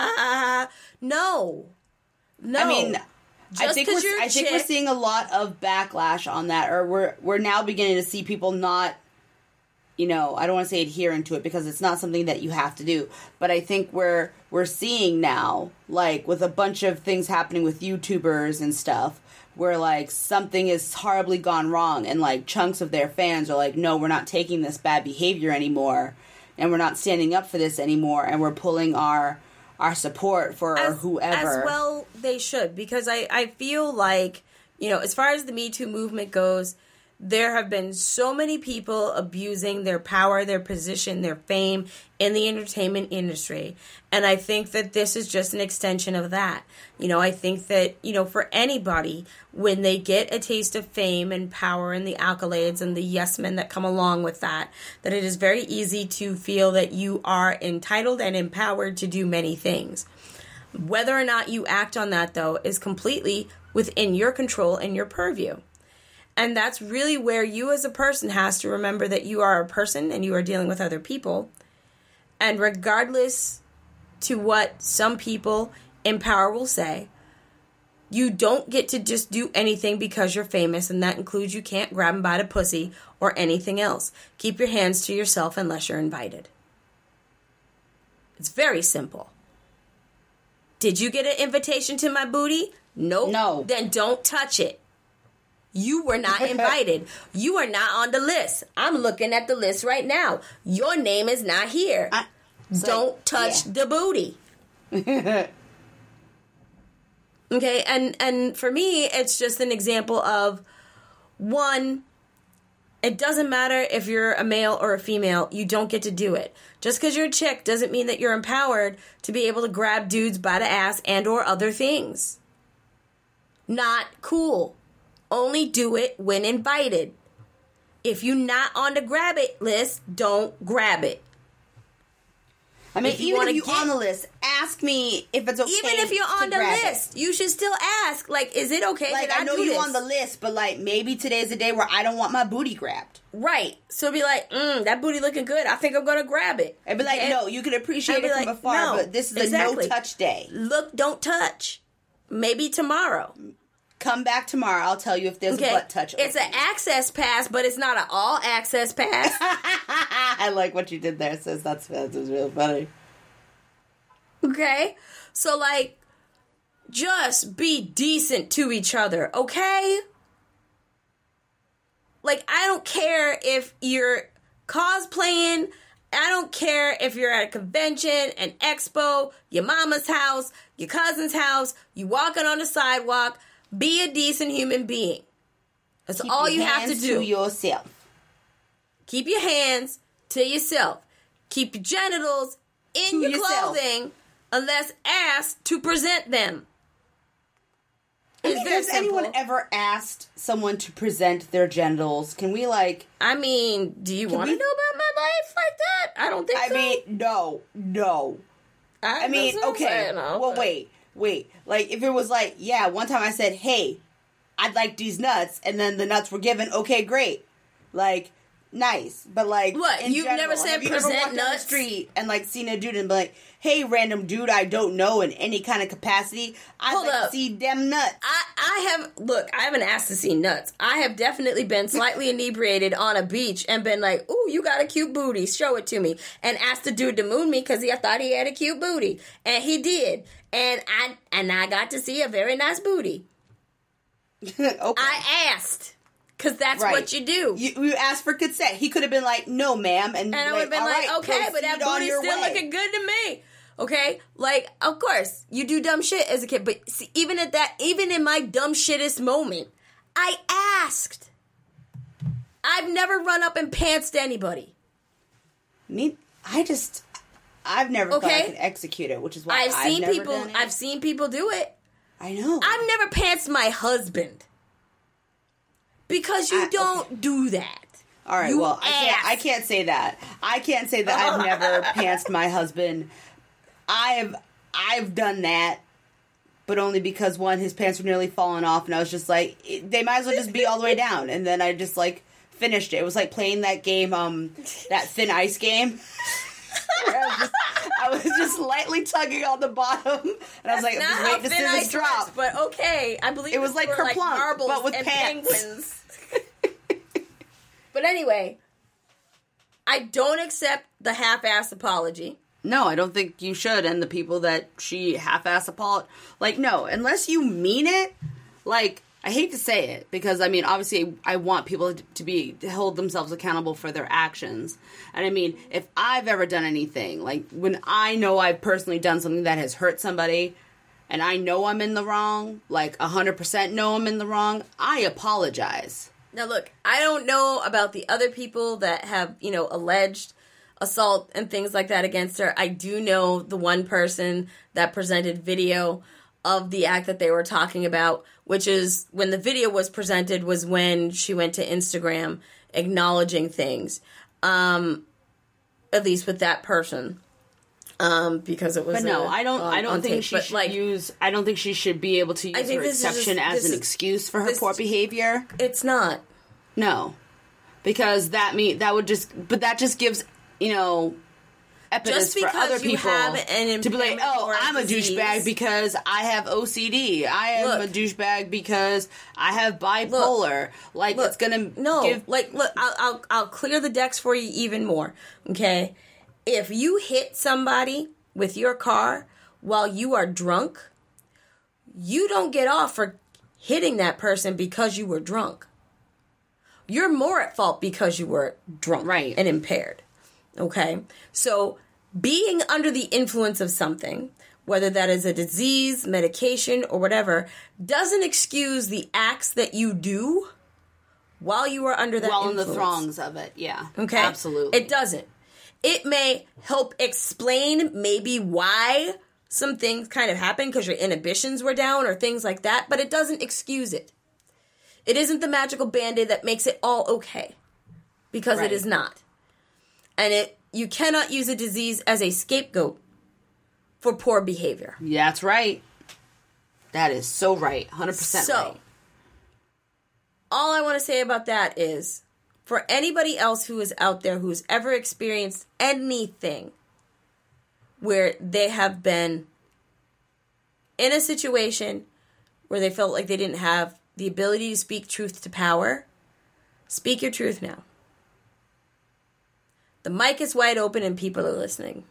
No. I mean, I think we're seeing a lot of backlash on that, or we're now beginning to see people not, you know, I don't want to say adhering to it because it's not something that you have to do, but I think we're seeing now, like, with a bunch of things happening with YouTubers and stuff, where, like, something has horribly gone wrong, and, like, chunks of their fans are like, no, we're not taking this bad behavior anymore, and we're not standing up for this anymore, and we're pulling our support for whoever. As well they should, because I feel like, you know, as far as the Me Too movement goes, there have been so many people abusing their power, their position, their fame in the entertainment industry. And I think that this is just an extension of that. I think that, for anybody, when they get a taste of fame and power and the accolades and the yes men that come along with that it is very easy to feel that you are entitled and empowered to do many things. Whether or not you act on that, though, is completely within your control and your purview. And that's really where you as a person has to remember that you are a person and you are dealing with other people. And regardless to what some people in power will say, you don't get to just do anything because you're famous, and that includes you can't grab them by the pussy or anything else. Keep your hands to yourself unless you're invited. It's very simple. Did you get an invitation to my booty? Nope. No. Then don't touch it. You were not invited. You are not on the list. I'm looking at the list right now. Your name is not here. Don't touch the booty. Okay, and for me, it's just an example of, one, it doesn't matter if you're a male or a female. You don't get to do it. Just because you're a chick doesn't mean that you're empowered to be able to grab dudes by the ass and or other things. Not cool. Only do it when invited. If you're not on the grab it list, don't grab it. I mean, even if you're on the list, ask me if it's okay. Even if you're on the list, you should still ask. Like, is it okay? Like, I know you're on the list, but like, maybe today's the day where I don't want my booty grabbed. Right. So be like, that booty looking good. I think I'm gonna grab it. And be like, no, you can appreciate it from afar, but this is a no-touch day. Look, don't touch. Maybe tomorrow. Come back tomorrow. I'll tell you if there's a butt touch. It's an access pass, but it's not an all access pass. I like what you did there, sis. That was real funny. Okay? So, like, just be decent to each other, okay? Like, I don't care if you're cosplaying. I don't care if you're at a convention, an expo, your mama's house, your cousin's house, you walking on the sidewalk. Be a decent human being. That's all you have to do. Keep your hands to yourself. Keep your hands to yourself. Keep your genitals in your clothing unless asked to present them. Has anyone ever asked someone to present their genitals? Can we, like... I mean, do you want to know about my life like that? I don't think so. I mean, no. I mean, okay. Well, wait. Like, if it was like, yeah, one time I said, hey, I'd like these nuts, and then the nuts were given, okay, great. Like, nice. But, like, what? You've never said present nuts? Have you ever walked down the street and, like, seen a dude and be like, hey, random dude I don't know in any kind of capacity, I'd like to see them nuts. I haven't asked to see nuts. I have definitely been slightly inebriated on a beach and been like, ooh, you got a cute booty, show it to me. And asked the dude to moon me because I thought he had a cute booty. And he did. And I got to see a very nice booty. Okay. I asked. Because that's what you do. You asked for consent. He could have been like, no, ma'am. And I would have been like, okay, but that booty's still looking good to me. Okay? Like, of course, you do dumb shit as a kid. But see, even in my dumb shittest moment, I asked. I've never run up and pantsed anybody. I've never thought I could execute it, which is why I've seen people do it. I know. I've never pantsed my husband. Because you don't do that. All right, I can't say that. I can't say that I've never pantsed my husband. I've done that, but only because, one, his pants were nearly falling off, and I was just like, they might as well just be all the way down. And then I just, like, finished it. It was like playing that game, that thin ice game. I was just lightly tugging on the bottom, and I was like, I'm just waiting to see this drop. Works, but okay, I believe it was like Kerplunk, marbles but with pants. Penguins. But anyway, I don't accept the half-ass apology. No, I don't think you should. And the people that she half-ass apologize, like, no, unless you mean it, like, I hate to say it, because, I mean, obviously, I want people to hold themselves accountable for their actions. And I mean, if I've ever done anything, like, when I know I've personally done something that has hurt somebody, and I know I'm in the wrong, like, 100% know I'm in the wrong, I apologize. Now, look, I don't know about the other people that have, alleged assault and things like that against her. I do know the one person that presented video of the act that they were talking about, which is when the video was presented was when she went to Instagram acknowledging things, at least with that person. Because it was. But no, I don't think she should use. I don't think she should be able to use her exception as an excuse for her poor behavior. It's not. No, because that just gives evidence for other people to be like, oh, I'm a douchebag because I have OCD. I am a douchebag because I have bipolar. It's gonna I'll clear the decks for you even more. Okay. If you hit somebody with your car while you are drunk, you don't get off for hitting that person because you were drunk. You're more at fault because you were drunk and impaired. Okay? So, being under the influence of something, whether that is a disease, medication, or whatever, doesn't excuse the acts that you do while you are under that influence. While in the throngs of it, yeah. Okay? Absolutely. It doesn't. It may help explain maybe why some things kind of happened because your inhibitions were down or things like that, but it doesn't excuse it. It isn't the magical Band-Aid that makes it all okay, because it is not. And you cannot use a disease as a scapegoat for poor behavior. Yeah, that's right. That is so right. 100% right. All I want to say about that is, for anybody else who is out there who's ever experienced anything where they have been in a situation where they felt like they didn't have the ability to speak truth to power, speak your truth now. The mic is wide open and people are listening.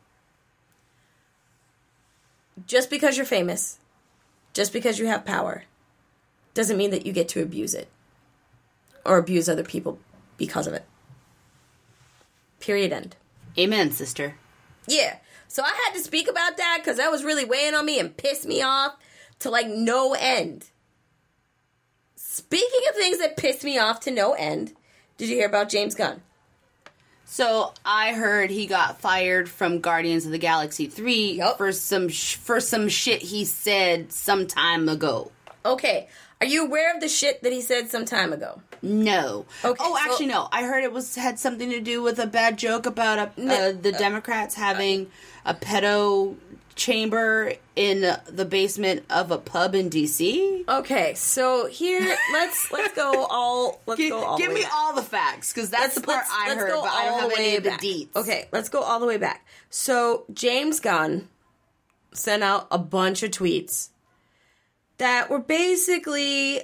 Just because you're famous, just because you have power, doesn't mean that you get to abuse it or abuse other people because of it. Period. End. Amen, sister. Yeah. So I had to speak about that because that was really weighing on me and pissed me off to no end. Speaking of things that pissed me off to no end, did you hear about James Gunn? So I heard he got fired from Guardians of the Galaxy 3 for some shit he said some time ago. Okay. Are you aware of the shit that he said some time ago? No. Okay. Oh, actually, no. I heard it had something to do with a bad joke about the Democrats having a pedo chamber in the basement of a pub in D.C. Okay, so here let's go all. Give me all the facts, because that's the part I heard, but I don't have any of the deets. Okay, let's go all the way back. So James Gunn sent out a bunch of tweets that were basically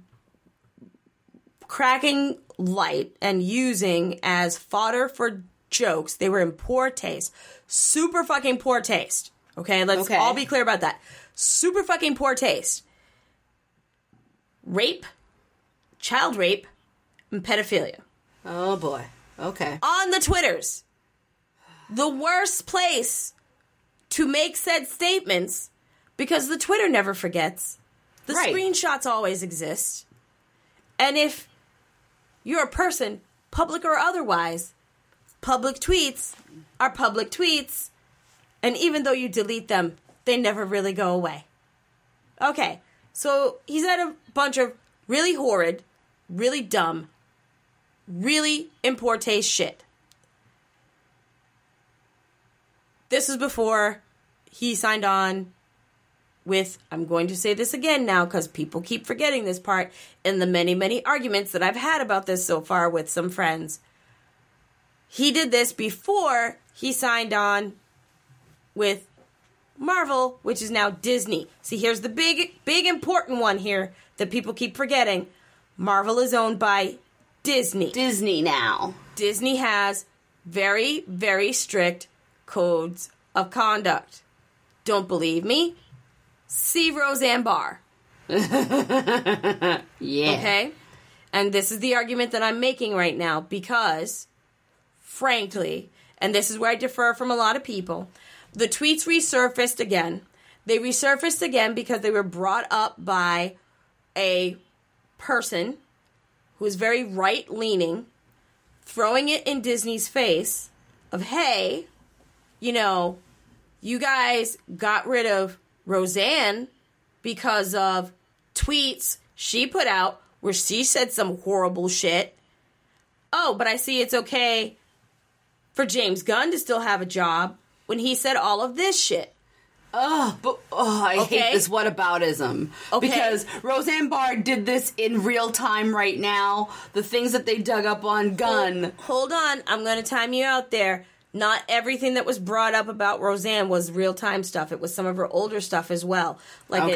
cracking light and using as fodder for jokes. They were in poor taste. Super fucking poor taste. Okay, let's all be clear about that. Super fucking poor taste. Rape, child rape, and pedophilia. Oh boy. Okay. On the Twitters. The worst place to make said statements, because the Twitter never forgets. The screenshots always exist. And if you're a person, public or otherwise, public tweets are public tweets. And even though you delete them, they never really go away. Okay, so he said a bunch of really horrid, really dumb, really in poor taste shit. This was before he signed on with, I'm going to say this again now because people keep forgetting this part, in the many, many arguments that I've had about this so far with some friends. He did this before he signed on with Marvel, which is now Disney. See, here's the big important one here that people keep forgetting. Marvel is owned by Disney. Disney now. Disney has very, very strict codes of conduct. Don't believe me? See Roseanne Barr. Yeah. Okay? And this is the argument that I'm making right now because, frankly, and this is where I differ from a lot of people, the tweets resurfaced again. They resurfaced again because they were brought up by a person who is very right-leaning, throwing it in Disney's face of, hey, you know, you guys got rid of Roseanne because of tweets she put out where she said some horrible shit. Oh, but I see it's okay for James Gunn to still have a job when he said all of this shit. I hate this whataboutism. Okay. Because Roseanne Barr did this in real time right now. The things that they dug up on Gunn. Hold on. I'm going to time you out there. Not everything that was brought up about Roseanne was real-time stuff. It was some of her older stuff as well. Like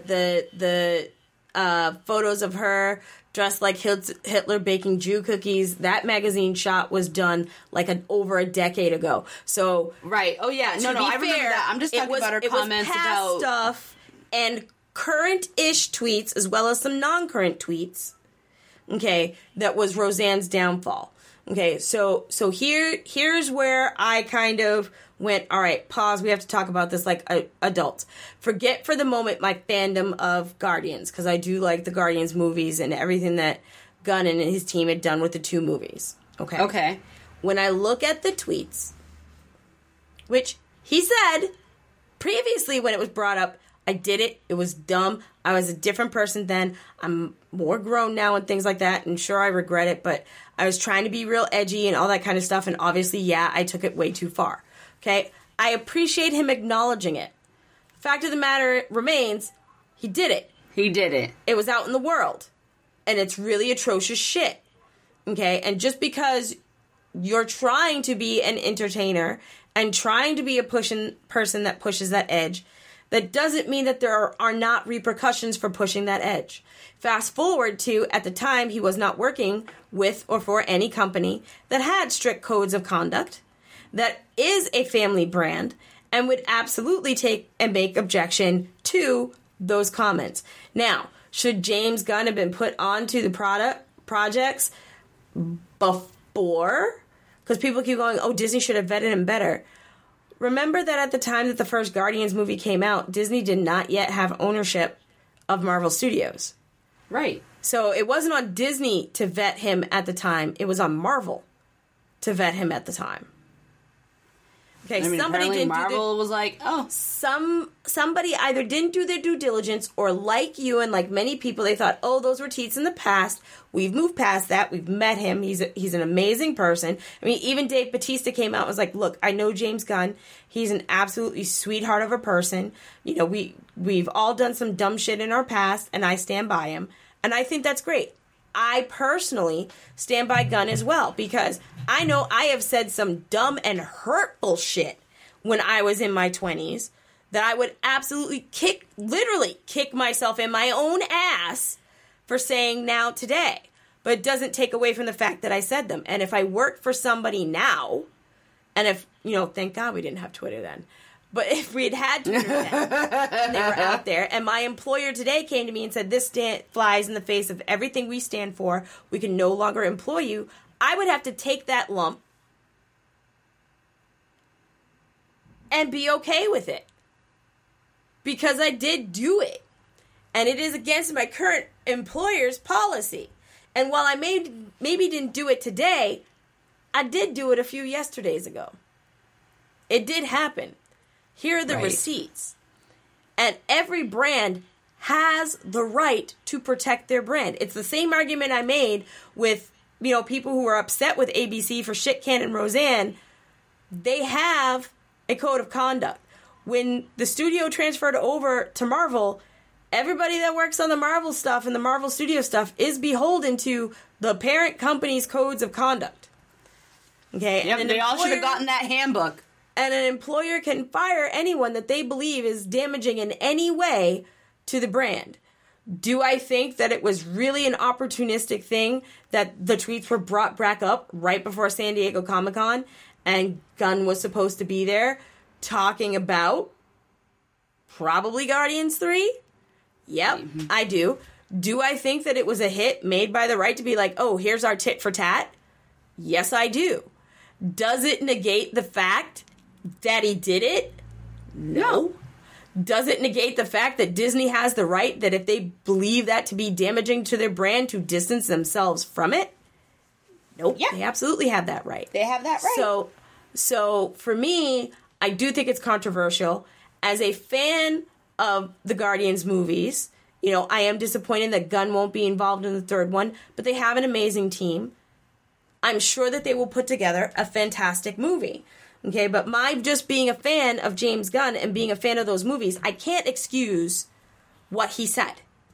the photos of her dressed like Hitler baking Jew cookies. That magazine shot was done like over a decade ago. So right. Oh yeah. No. I remember that. I'm just talking about her comments about stuff and current-ish tweets as well as some non-current tweets. Okay, that was Roseanne's downfall. Okay, so here's where I kind of went, all right, pause, we have to talk about this like adults. Forget for the moment my fandom of Guardians, because I do like the Guardians movies and everything that Gunn and his team had done with the 2 movies. Okay? Okay. When I look at the tweets, which he said previously when it was brought up, I did it. It was dumb. I was a different person then. I'm more grown now and things like that. And sure, I regret it, but I was trying to be real edgy and all that kind of stuff. And obviously, yeah, I took it way too far. Okay? I appreciate him acknowledging it. Fact of the matter remains, he did it. He did it. It was out in the world. And it's really atrocious shit. Okay? And just because you're trying to be an entertainer and trying to be a person that pushes that edge, that doesn't mean that there are not repercussions for pushing that edge. Fast forward to, at the time, he was not working with or for any company that had strict codes of conduct, that is a family brand, and would absolutely take and make objection to those comments. Now, should James Gunn have been put onto the projects before? Because people keep going, oh, Disney should have vetted him better. Remember that at the time that the first Guardians movie came out, Disney did not yet have ownership of Marvel Studios. Right. So it wasn't on Disney to vet him at the time. It was on Marvel to vet him at the time. Okay, I mean, somebody didn't Marvel was like, oh. Somebody either didn't do their due diligence, or like you and like many people, they thought, oh, those were tweets in the past. We've moved past that. We've met him. He's an amazing person. I mean, even Dave Bautista came out and was like, look, I know James Gunn. He's an absolutely sweetheart of a person. You know, we've all done some dumb shit in our past, and I stand by him. And I think that's great. I personally stand by Gunn as well, because I know I have said some dumb and hurtful shit when I was in my 20s that I would absolutely literally kick myself in my own ass for saying now today. But it doesn't take away from the fact that I said them. And if I worked for somebody now, and if, thank God we didn't have Twitter then. But if we'd had Twitter then, and they were out there, and my employer today came to me and said, this flies in the face of everything we stand for, we can no longer employ you, I would have to take that lump and be okay with it. Because I did do it. And it is against my current employer's policy. And while I maybe didn't do it today, I did do it a few yesterdays ago. It did happen. Here are the receipts. And every brand has the right to protect their brand. It's the same argument I made with, people who are upset with ABC for shit canning Roseanne. They have a code of conduct. When the studio transferred over to Marvel, everybody that works on the Marvel stuff and the Marvel Studio stuff is beholden to the parent company's codes of conduct. Okay? Yep, and they all should have gotten that handbook. And an employer can fire anyone that they believe is damaging in any way to the brand. Do I think that it was really an opportunistic thing that the tweets were brought back up right before San Diego Comic-Con and Gunn was supposed to be there talking about probably Guardians 3? Yep, I do. Do I think that it was a hit made by the right to be like, oh, here's our tit for tat? Yes, I do. Does it negate the fact that he did it? No. Does it negate the fact that Disney has the right that if they believe that to be damaging to their brand to distance themselves from it? Nope. Yeah. They absolutely have that right. They have that right. So for me, I do think it's controversial. As a fan of the Guardians movies, you know, I am disappointed that Gunn won't be involved in the third one, but they have an amazing team. I'm sure that they will put together a fantastic movie. Okay, but my just being a fan of James Gunn and being a fan of those movies, I can't excuse what he said.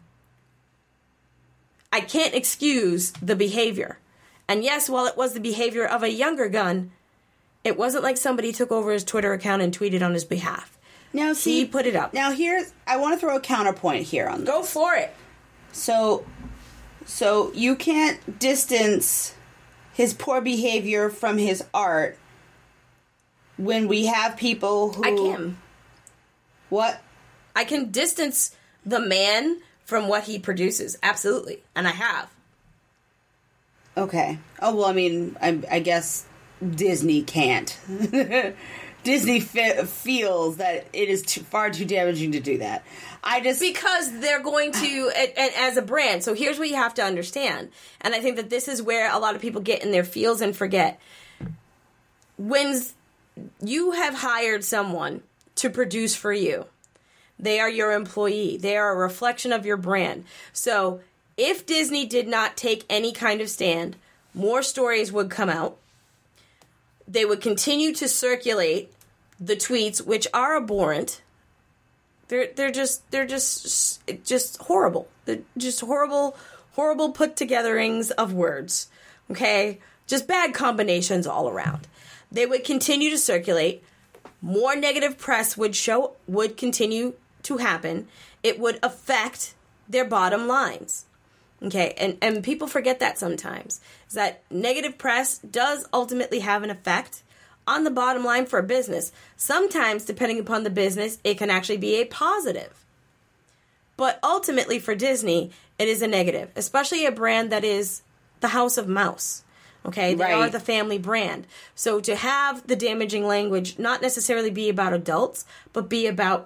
I can't excuse the behavior. And yes, while it was the behavior of a younger Gunn, it wasn't like somebody took over his Twitter account and tweeted on his behalf. Now, see, he put it up. Now, I want to throw a counterpoint here on this. Go for it. So you can't distance his poor behavior from his art when we have people who... I can. What? I can distance the man from what he produces. Absolutely. And I have. Okay. Oh, well, I mean, I guess Disney can't. Disney feels that it is far too damaging to do that. Because they're going to, and as a brand, so here's what you have to understand. And I think that this is where a lot of people get in their feels and forget. When you have hired someone to produce for you, they are your employee. They are a reflection of your brand. So if Disney did not take any kind of stand, more stories would come out. They would continue to circulate the tweets, which are abhorrent. They're just horrible. They're just horrible put togetherings of words. Okay? Just bad combinations all around. They would continue to circulate. More negative press would continue to happen. It would affect their bottom lines. Okay, and people forget that sometimes. Is that negative press does ultimately have an effect on the bottom line for a business. Sometimes, depending upon the business, it can actually be a positive. But ultimately for Disney, it is a negative, especially a brand that is the House of Mouse. Okay, they are the family brand. So to have the damaging language not necessarily be about adults, but be about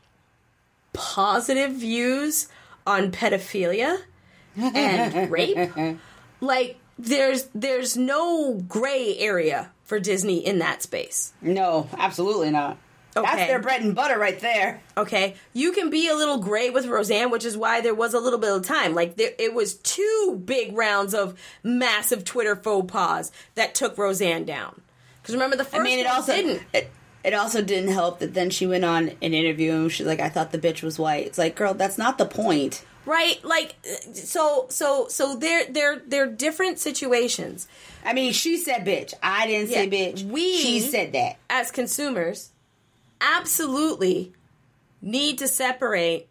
positive views on pedophilia and rape, like there's no gray area for Disney in that space. No, absolutely not. Okay. That's their bread and butter right there. Okay, you can be a little gray with Roseanne, which is why there was a little bit of time. Like it was 2 big rounds of massive Twitter faux pas that took Roseanne down. Because remember the first one didn't. It also didn't help that then she went on an interview and she's like, "I thought the bitch was white." It's like, girl, that's not the point. Right, like, so they're different situations. I mean, she said bitch. I didn't say bitch. She said that. As consumers, absolutely need to separate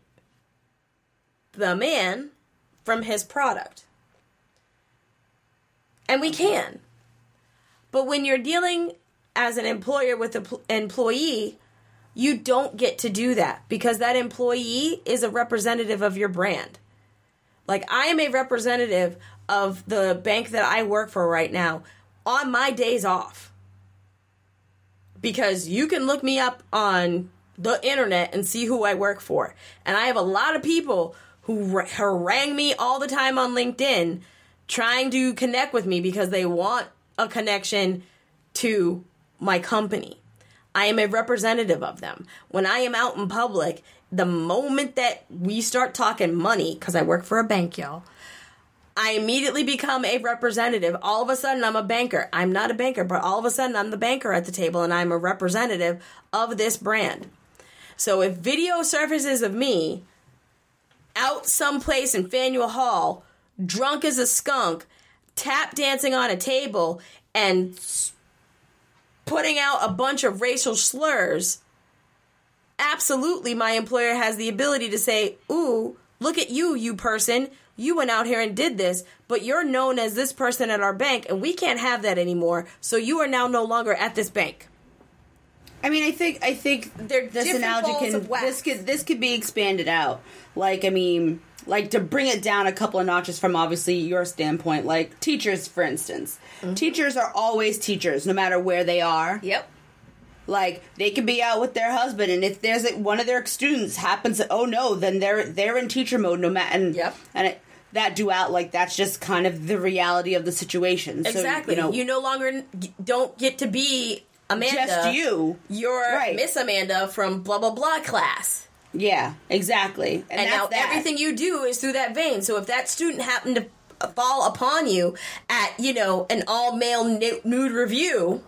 the man from his product. And we can. But when you're dealing as an employer with an employee, you don't get to do that because that employee is a representative of your brand. Like, I am a representative of the bank that I work for right now on my days off. Because you can look me up on the internet and see who I work for. And I have a lot of people who harangue me all the time on LinkedIn trying to connect with me because they want a connection to my company. I am a representative of them. When I am out in public, the moment that we start talking money, because I work for a bank, y'all, I immediately become a representative. All of a sudden, I'm a banker. I'm not a banker, but all of a sudden, I'm the banker at the table, and I'm a representative of this brand. So if video surfaces of me out someplace in Faneuil Hall, drunk as a skunk, tap dancing on a table, and putting out a bunch of racial slurs, absolutely my employer has the ability to say, "Ooh, look at you, you person. You went out here and did this, but you're known as this person at our bank, and we can't have that anymore, so you are now no longer at this bank." I mean, I think this analogy this could be expanded out. Like, I mean, like, to bring it down a couple of notches from obviously your standpoint, like teachers, for instance. Mm-hmm. Teachers are always teachers, no matter where they are. Yep. Like, they could be out with their husband, and if there's one of their students happens to, oh no, then they're in teacher mode, no matter. And Yep. That duality, like, that's just kind of the reality of the situation. Exactly. So, you no longer don't get to be Amanda. Just you. You're Right. Miss Amanda from blah, blah, blah class. Yeah, exactly. And now everything you do is through that vein. So if that student happened to fall upon you at, an all-male nude review...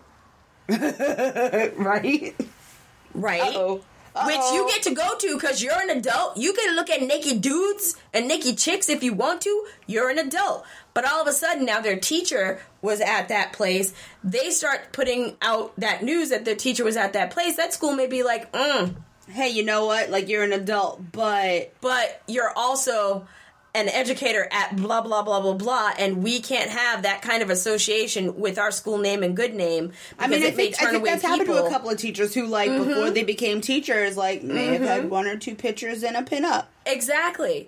right? Right? Uh-oh. Which you get to go to because you're an adult. You can look at naked dudes and naked chicks if you want to. You're an adult. But all of a sudden, now their teacher was at that place. They start putting out that news that their teacher was at that place. That school may be like, hey, you know what? Like, you're an adult, but you're also an educator at blah, blah, blah, blah, blah, and we can't have that kind of association with our school name and good name. I mean, I think that's happened to a couple of teachers who, like, before they became teachers, like, may have had one or two pictures in a pinup. Exactly.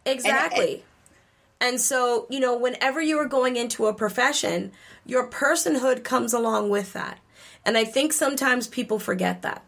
And so, whenever you are going into a profession, your personhood comes along with that. And I think sometimes people forget that.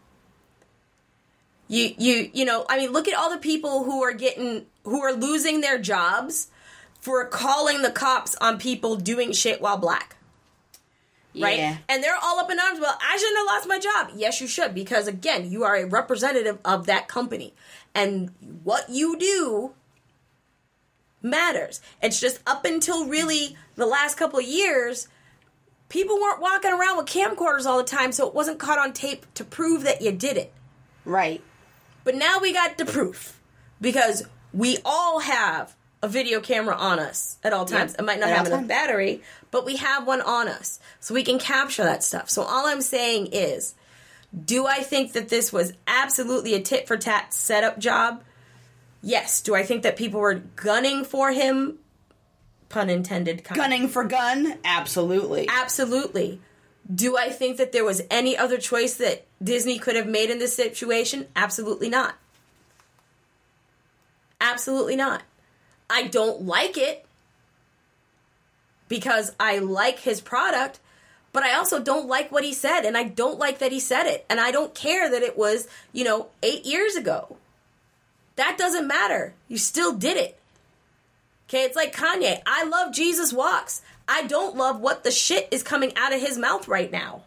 Look at all the people who are losing their jobs for calling the cops on people doing shit while black. Right? Yeah. And they're all up in arms. Well, I shouldn't have lost my job. Yes, you should. Because, again, you are a representative of that company. And what you do matters. It's just up until really the last couple of years, people weren't walking around with camcorders all the time, so it wasn't caught on tape to prove that you did it. Right. But now we got the proof. Because we all have a video camera on us at all times. Yep. It might not have enough battery, but we have one on us. So we can capture that stuff. So all I'm saying is, do I think that this was absolutely a tit-for-tat setup job? Yes. Do I think that people were gunning for him? Pun intended. Gunning for gun? Absolutely. Absolutely. Do I think that there was any other choice that Disney could have made in this situation? Absolutely not. Absolutely not. I don't like it because I like his product, but I also don't like what he said, and I don't like that he said it, and I don't care that it was, 8 years ago. That doesn't matter. You still did it. Okay, it's like Kanye. I love Jesus Walks. I don't love what the shit is coming out of his mouth right now.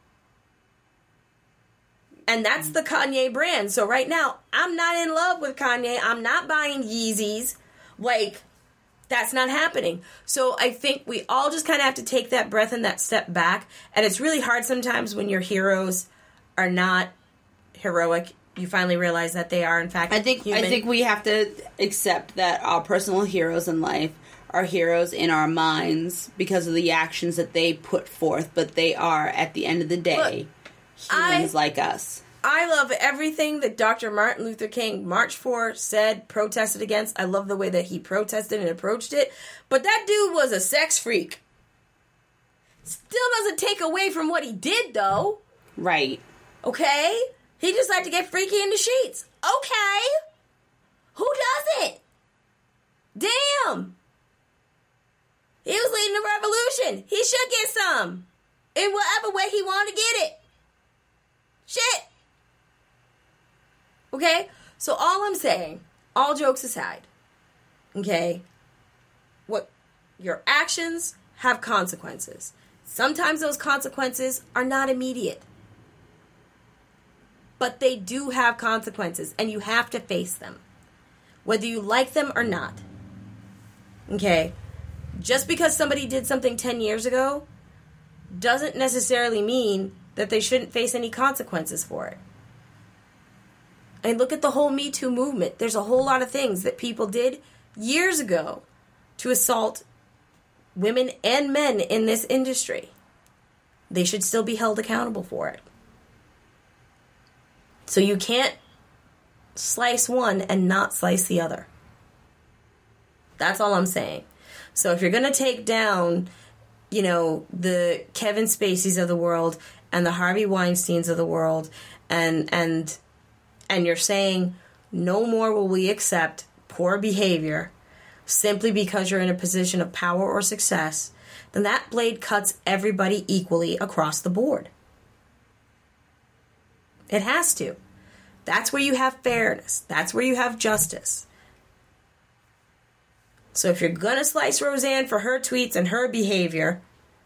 And that's the Kanye brand. So right now, I'm not in love with Kanye. I'm not buying Yeezys. Like, that's not happening. So I think we all just kind of have to take that breath and that step back. And it's really hard sometimes when your heroes are not heroic. You finally realize that they are, in fact, human. I think we have to accept that our personal heroes in life are heroes in our minds because of the actions that they put forth. But they are, at the end of the day, humans like us. I love everything that Dr. Martin Luther King marched for, said, protested against. I love the way that he protested and approached it. But that dude was a sex freak. Still doesn't take away from what he did, though. Right. Okay? He just liked to get freaky in the sheets. Okay. Who doesn't? Damn. He was leading the revolution. He should get some. In whatever way he wanted to get it. Shit. Okay? So all I'm saying, all jokes aside, okay, what your actions have consequences. Sometimes those consequences are not immediate. But they do have consequences, and you have to face them. Whether you like them or not. Okay? Just because somebody did something 10 years ago doesn't necessarily mean that they shouldn't face any consequences for it. I mean, look at the whole Me Too movement. There's a whole lot of things that people did years ago to assault women and men in this industry. They should still be held accountable for it. So you can't slice one and not slice the other. That's all I'm saying. So if you're going to take down, the Kevin Spaceys of the world and the Harvey Weinsteins of the world, and you're saying no more will we accept poor behavior simply because you're in a position of power or success, then that blade cuts everybody equally across the board. It has to. That's where you have fairness. That's where you have justice. So if you're going to slice Roseanne for her tweets and her behavior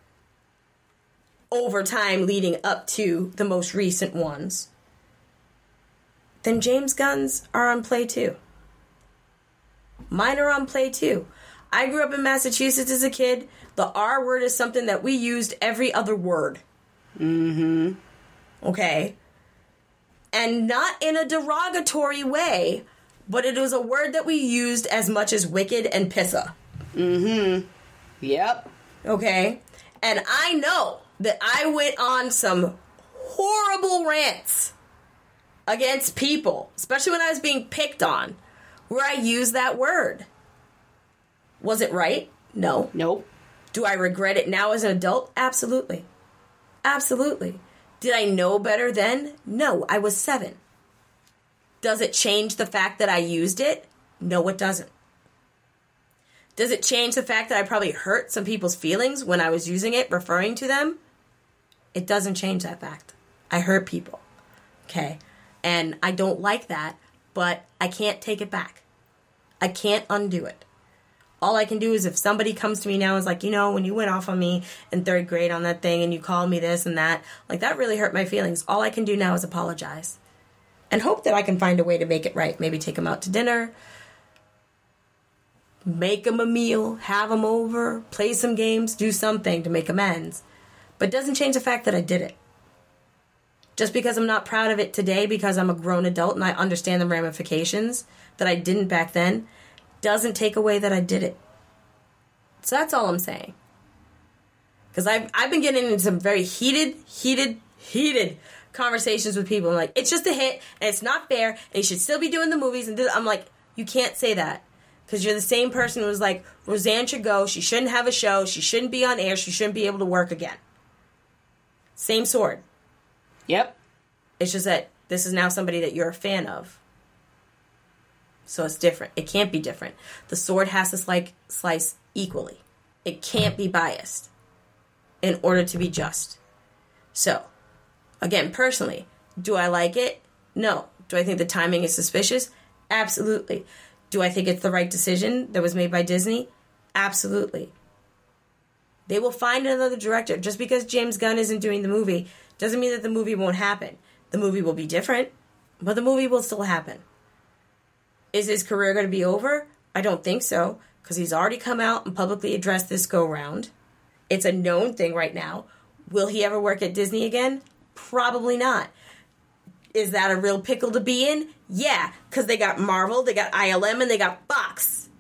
over time leading up to the most recent ones, then James Gunn's are on play too. Mine are on play too. I grew up in Massachusetts as a kid. The R word is something that we used every other word. Mm-hmm. Okay? And not in a derogatory way, but it was a word that we used as much as wicked and pissa. Mm-hmm. Yep. Okay? And I know that I went on some horrible rants against people, especially when I was being picked on, where I used that word. Was it right? No. Nope. Do I regret it now as an adult? Absolutely. Absolutely. Did I know better then? No, I was 7. Does it change the fact that I used it? No, it doesn't. Does it change the fact that I probably hurt some people's feelings when I was using it, referring to them? It doesn't change that fact. I hurt people. Okay? And I don't like that, but I can't take it back. I can't undo it. All I can do is if somebody comes to me now and is like, you know, when you went off on me in 3rd grade on that thing and you called me this and that, like that really hurt my feelings. All I can do now is apologize. And hope that I can find a way to make it right. Maybe take them out to dinner, make them a meal, have them over, play some games, do something to make amends. But it doesn't change the fact that I did it. Just because I'm not proud of it today because I'm a grown adult and I understand the ramifications that I didn't back then, doesn't take away that I did it. So that's all I'm saying. Because I've been getting into some very heated conversations with people. I'm like, it's just a hit, and it's not fair, and you should still be doing the movies. And I'm like, you can't say that. Because you're the same person who was like, Roseanne should go, she shouldn't have a show, she shouldn't be on air, she shouldn't be able to work again. Same sword. Yep. It's just that this is now somebody that you're a fan of. So it's different. It can't be different. The sword has to slice equally. It can't be biased in order to be just. So, again, personally, do I like it? No. Do I think the timing is suspicious? Absolutely. Do I think it's the right decision that was made by Disney? Absolutely. They will find another director. Just because James Gunn isn't doing the movie doesn't mean that the movie won't happen. The movie will be different, but the movie will still happen. Is his career going to be over? I don't think so, because he's already come out and publicly addressed this go-round. It's a known thing right now. Will he ever work at Disney again? Probably not. Is that a real pickle to be in? Yeah, because they got Marvel, they got ILM, and they got Fox.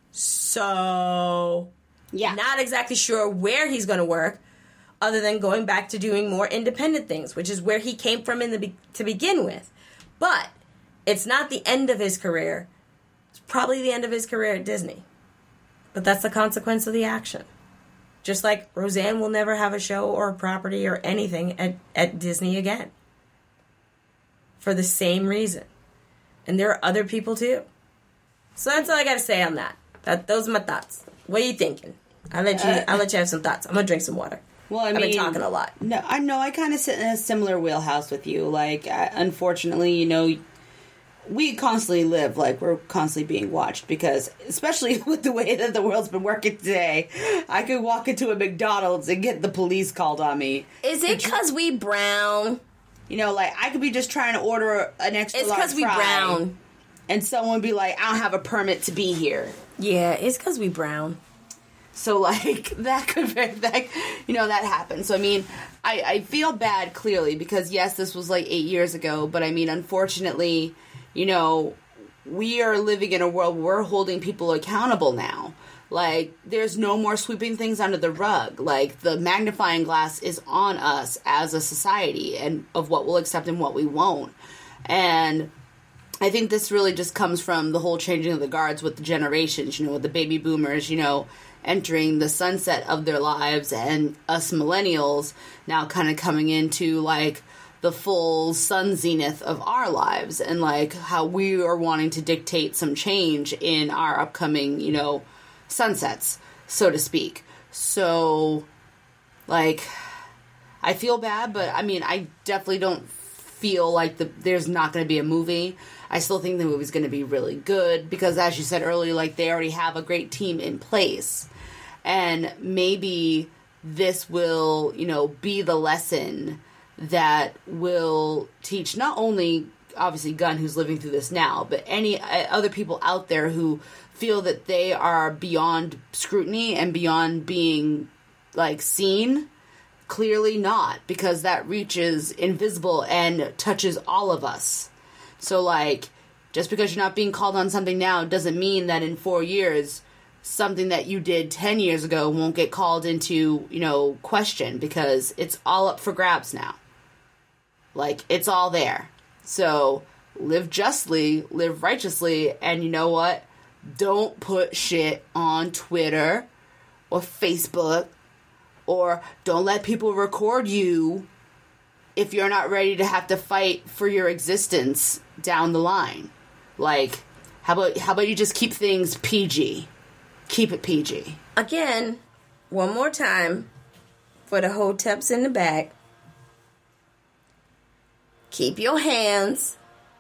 So, yeah, not exactly sure where he's going to work, other than going back to doing more independent things, which is where he came from to begin with. But it's not the end of his career. It's probably the end of his career at Disney. But that's the consequence of the action. Just like Roseanne will never have a show or a property or anything at Disney again. For the same reason. And there are other people too. So that's all I got to say on that. Those are my thoughts. What are you thinking? I'll let you have some thoughts. I'm going to drink some water. Well, I've been talking a lot. No, I know. I kind of sit in a similar wheelhouse with you. Like, unfortunately, you know, we constantly live like we're constantly being watched because, especially with the way that the world's been working today, I could walk into a McDonald's and get the police called on me. Is it because we brown? You know, like, I could be just trying to order an extra large fry. It's because we brown. And someone would be like, I don't have a permit to be here. Yeah, it's because we brown. So, like, that happened. So, I mean, I feel bad, clearly, because, yes, this was, like, 8 years ago. But, I mean, unfortunately, you know, we are living in a world where we're holding people accountable now. Like, there's no more sweeping things under the rug. Like, the magnifying glass is on us as a society and of what we'll accept and what we won't. And I think this really just comes from the whole changing of the guards with the generations, you know, with the baby boomers, you know, entering the sunset of their lives and us millennials now kind of coming into, like, the full sun zenith of our lives and, like, how we are wanting to dictate some change in our upcoming, you know, sunsets, so to speak. So, like, I feel bad, but, I mean, I definitely don't feel like there's not going to be a movie. I still think the movie's going to be really good because, as you said earlier, like they already have a great team in place. And maybe this will, you know, be the lesson that will teach not only, obviously, Gunn, who's living through this now, but any other people out there who feel that they are beyond scrutiny and beyond being, like, seen. Clearly not, because that reach is invisible and touches all of us. So, like, just because you're not being called on something now doesn't mean that in 4 years, something that you did 10 years ago won't get called into, you know, question, because it's all up for grabs now. Like, it's all there. So, live justly, live righteously, and you know what? Don't put shit on Twitter or Facebook, or don't let people record you if you're not ready to have to fight for your existence down the line. Like, how about you just keep things PG? Keep it PG. Again, one more time for the hoteps in the back. Keep your hands,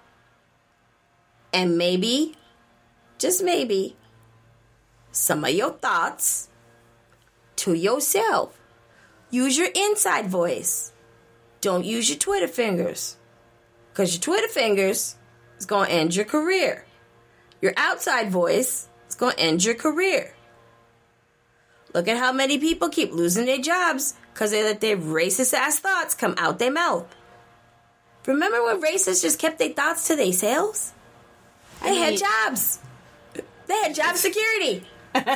and maybe, just maybe, some of your thoughts to yourself. Use your inside voice. Don't use your Twitter fingers, because your Twitter fingers is going to end your career. Your outside voice is going to end your career. Look at how many people keep losing their jobs because they let their racist ass thoughts come out their mouth. Remember when racists just kept their thoughts to themselves? They had jobs. They had job security.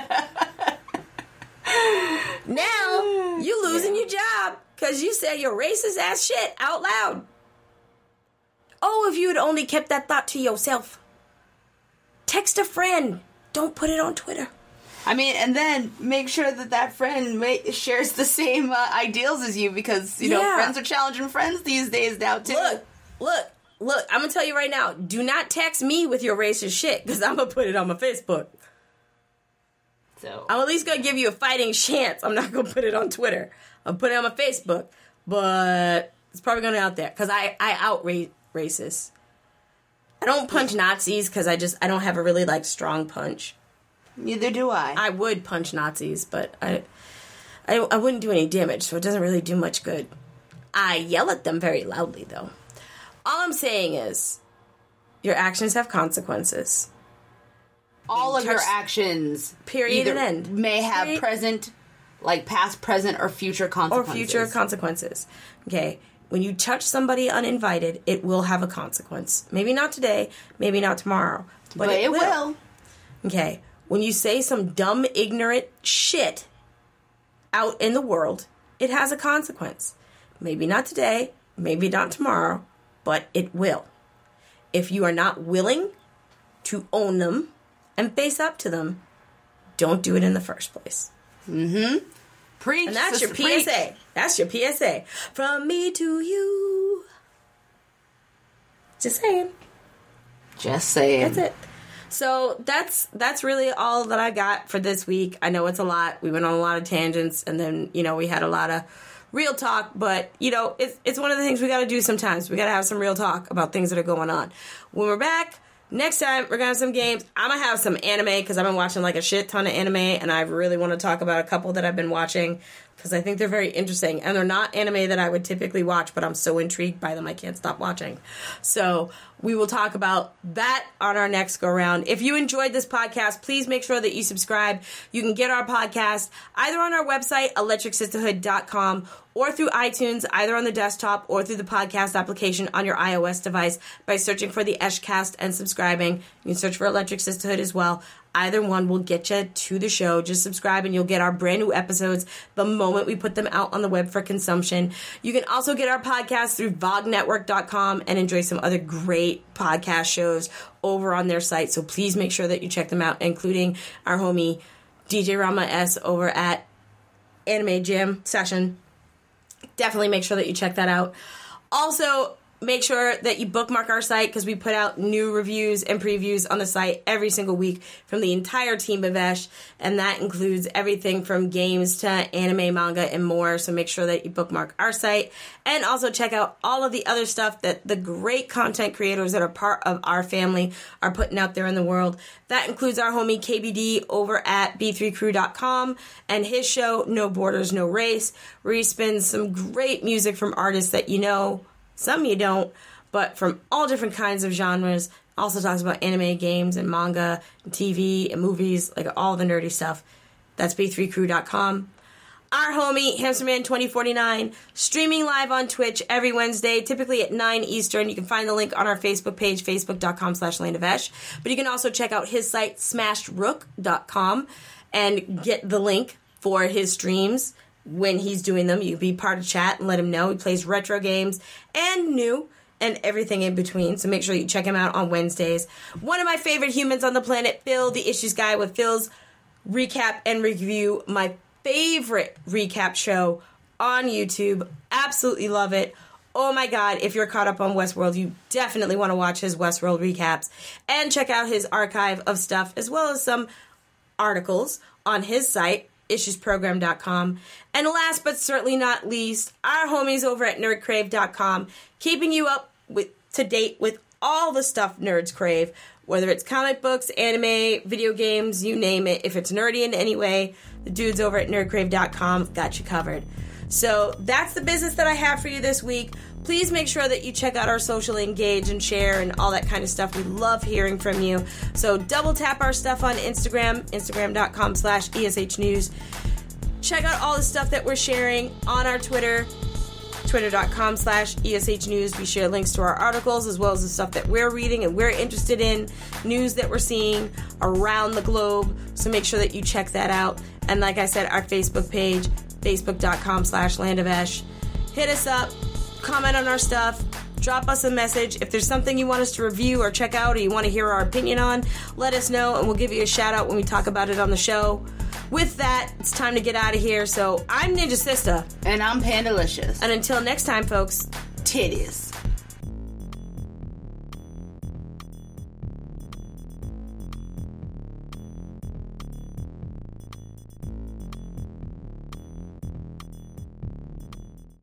Now, you losing your job because you said your racist ass shit out loud. Oh, if you had only kept that thought to yourself. Text a friend. Don't put it on Twitter. I mean, and then make sure that friend shares the same ideals as you, because, you know, friends are challenging friends these days now, too. Look, I'm going to tell you right now, do not text me with your racist shit, because I'm going to put it on my Facebook. So I'm at least going to give you a fighting chance. I'm not going to put it on Twitter. I'll put it on my Facebook, but it's probably going to be out there, because I outrage racists. I don't punch Nazis, because I don't have a really, like, strong punch. Neither do I. I would punch Nazis, but I wouldn't do any damage, so it doesn't really do much good. I yell at them very loudly, though. All I'm saying is, your actions have consequences. All of your actions, period, and end, may have present, like past, present, or future consequences. Okay, when you touch somebody uninvited, it will have a consequence. Maybe not today, maybe not tomorrow, but it will. Okay. When you say some dumb, ignorant shit out in the world, it has a consequence. Maybe not today, maybe not tomorrow, but it will. If you are not willing to own them and face up to them, don't do it in the first place. Mm-hmm. Preach. And that's your PSA. Preach. That's your PSA. From me to you. Just saying. Just saying. That's it. So that's really all that I got for this week. I know it's a lot. We went on a lot of tangents, and then, you know, we had a lot of real talk, but, you know, it's one of the things we got to do sometimes. We got to have some real talk about things that are going on. When we're back next time, we're going to have some games. I'm going to have some anime, because I've been watching like a shit ton of anime, and I really want to talk about a couple that I've been watching, because I think they're very interesting. And they're not anime that I would typically watch, but I'm so intrigued by them I can't stop watching. So we will talk about that on our next go-round. If you enjoyed this podcast, please make sure that you subscribe. You can get our podcast either on our website, electricsisterhood.com, or through iTunes, either on the desktop or through the podcast application on your iOS device by searching for the Eshcast and subscribing. You can search for Electric Sisterhood as well. Either one will get you to the show. Just subscribe and you'll get our brand new episodes the moment we put them out on the web for consumption. You can also get our podcast through vognetwork.com and enjoy some other great podcast shows over on their site. So please make sure that you check them out, including our homie DJ Rama S over at Anime Jam Session. Definitely make sure that you check that out. Also, Make sure that you bookmark our site because we put out new reviews and previews on the site every single week from the entire team of Esh, and that includes everything from games to anime, manga, and more. So make sure that you bookmark our site and also check out all of the other stuff that the great content creators that are part of our family are putting out there in the world. That includes our homie KBD over at b3crew.com and his show No Borders, No Race, where he spins some great music from artists that you know, some you don't, but from all different kinds of genres. Also talks about anime, games, and manga, and TV, and movies, like all the nerdy stuff. That's b3crew.com. Our homie, Hamsterman2049, streaming live on Twitch every Wednesday, typically at 9 Eastern. You can find the link on our Facebook page, facebook.com/landovesh. But you can also check out his site, smashedrook.com, and get the link for his streams. When he's doing them, you can be part of chat and let him know. He plays retro games and new and everything in between. So make sure you check him out on Wednesdays. One of my favorite humans on the planet, Phil, the Issues Guy, with Phil's recap and review, my favorite recap show on YouTube. Absolutely love it. Oh my God, if you're caught up on Westworld, you definitely want to watch his Westworld recaps and check out his archive of stuff as well as some articles on his site, issuesprogram.com. And last but certainly not least, our homies over at nerdcrave.com, keeping you up to date with all the stuff nerds crave, whether it's comic books, anime, video games, you name it. If it's nerdy in any way, the dudes over at nerdcrave.com got you covered. So that's the business that I have for you this week. Please make sure that you check out our social, engage and share and all that kind of stuff. We love hearing from you. So double tap our stuff on Instagram, instagram.com/ESHnews. Check out all the stuff that we're sharing on our Twitter, twitter.com/ESHnews. We share links to our articles as well as the stuff that we're reading and we're interested in, news that we're seeing around the globe. So make sure that you check that out. And like I said, our Facebook page, facebook.com/landovesh. Hit us up. Comment on our stuff, drop us a message. If there's something you want us to review or check out or you want to hear our opinion on, let us know and we'll give you a shout out when we talk about it on the show. With that, it's time to get out of here. So I'm Ninja Sista. And I'm Pandalicious. And until next time, folks, titties.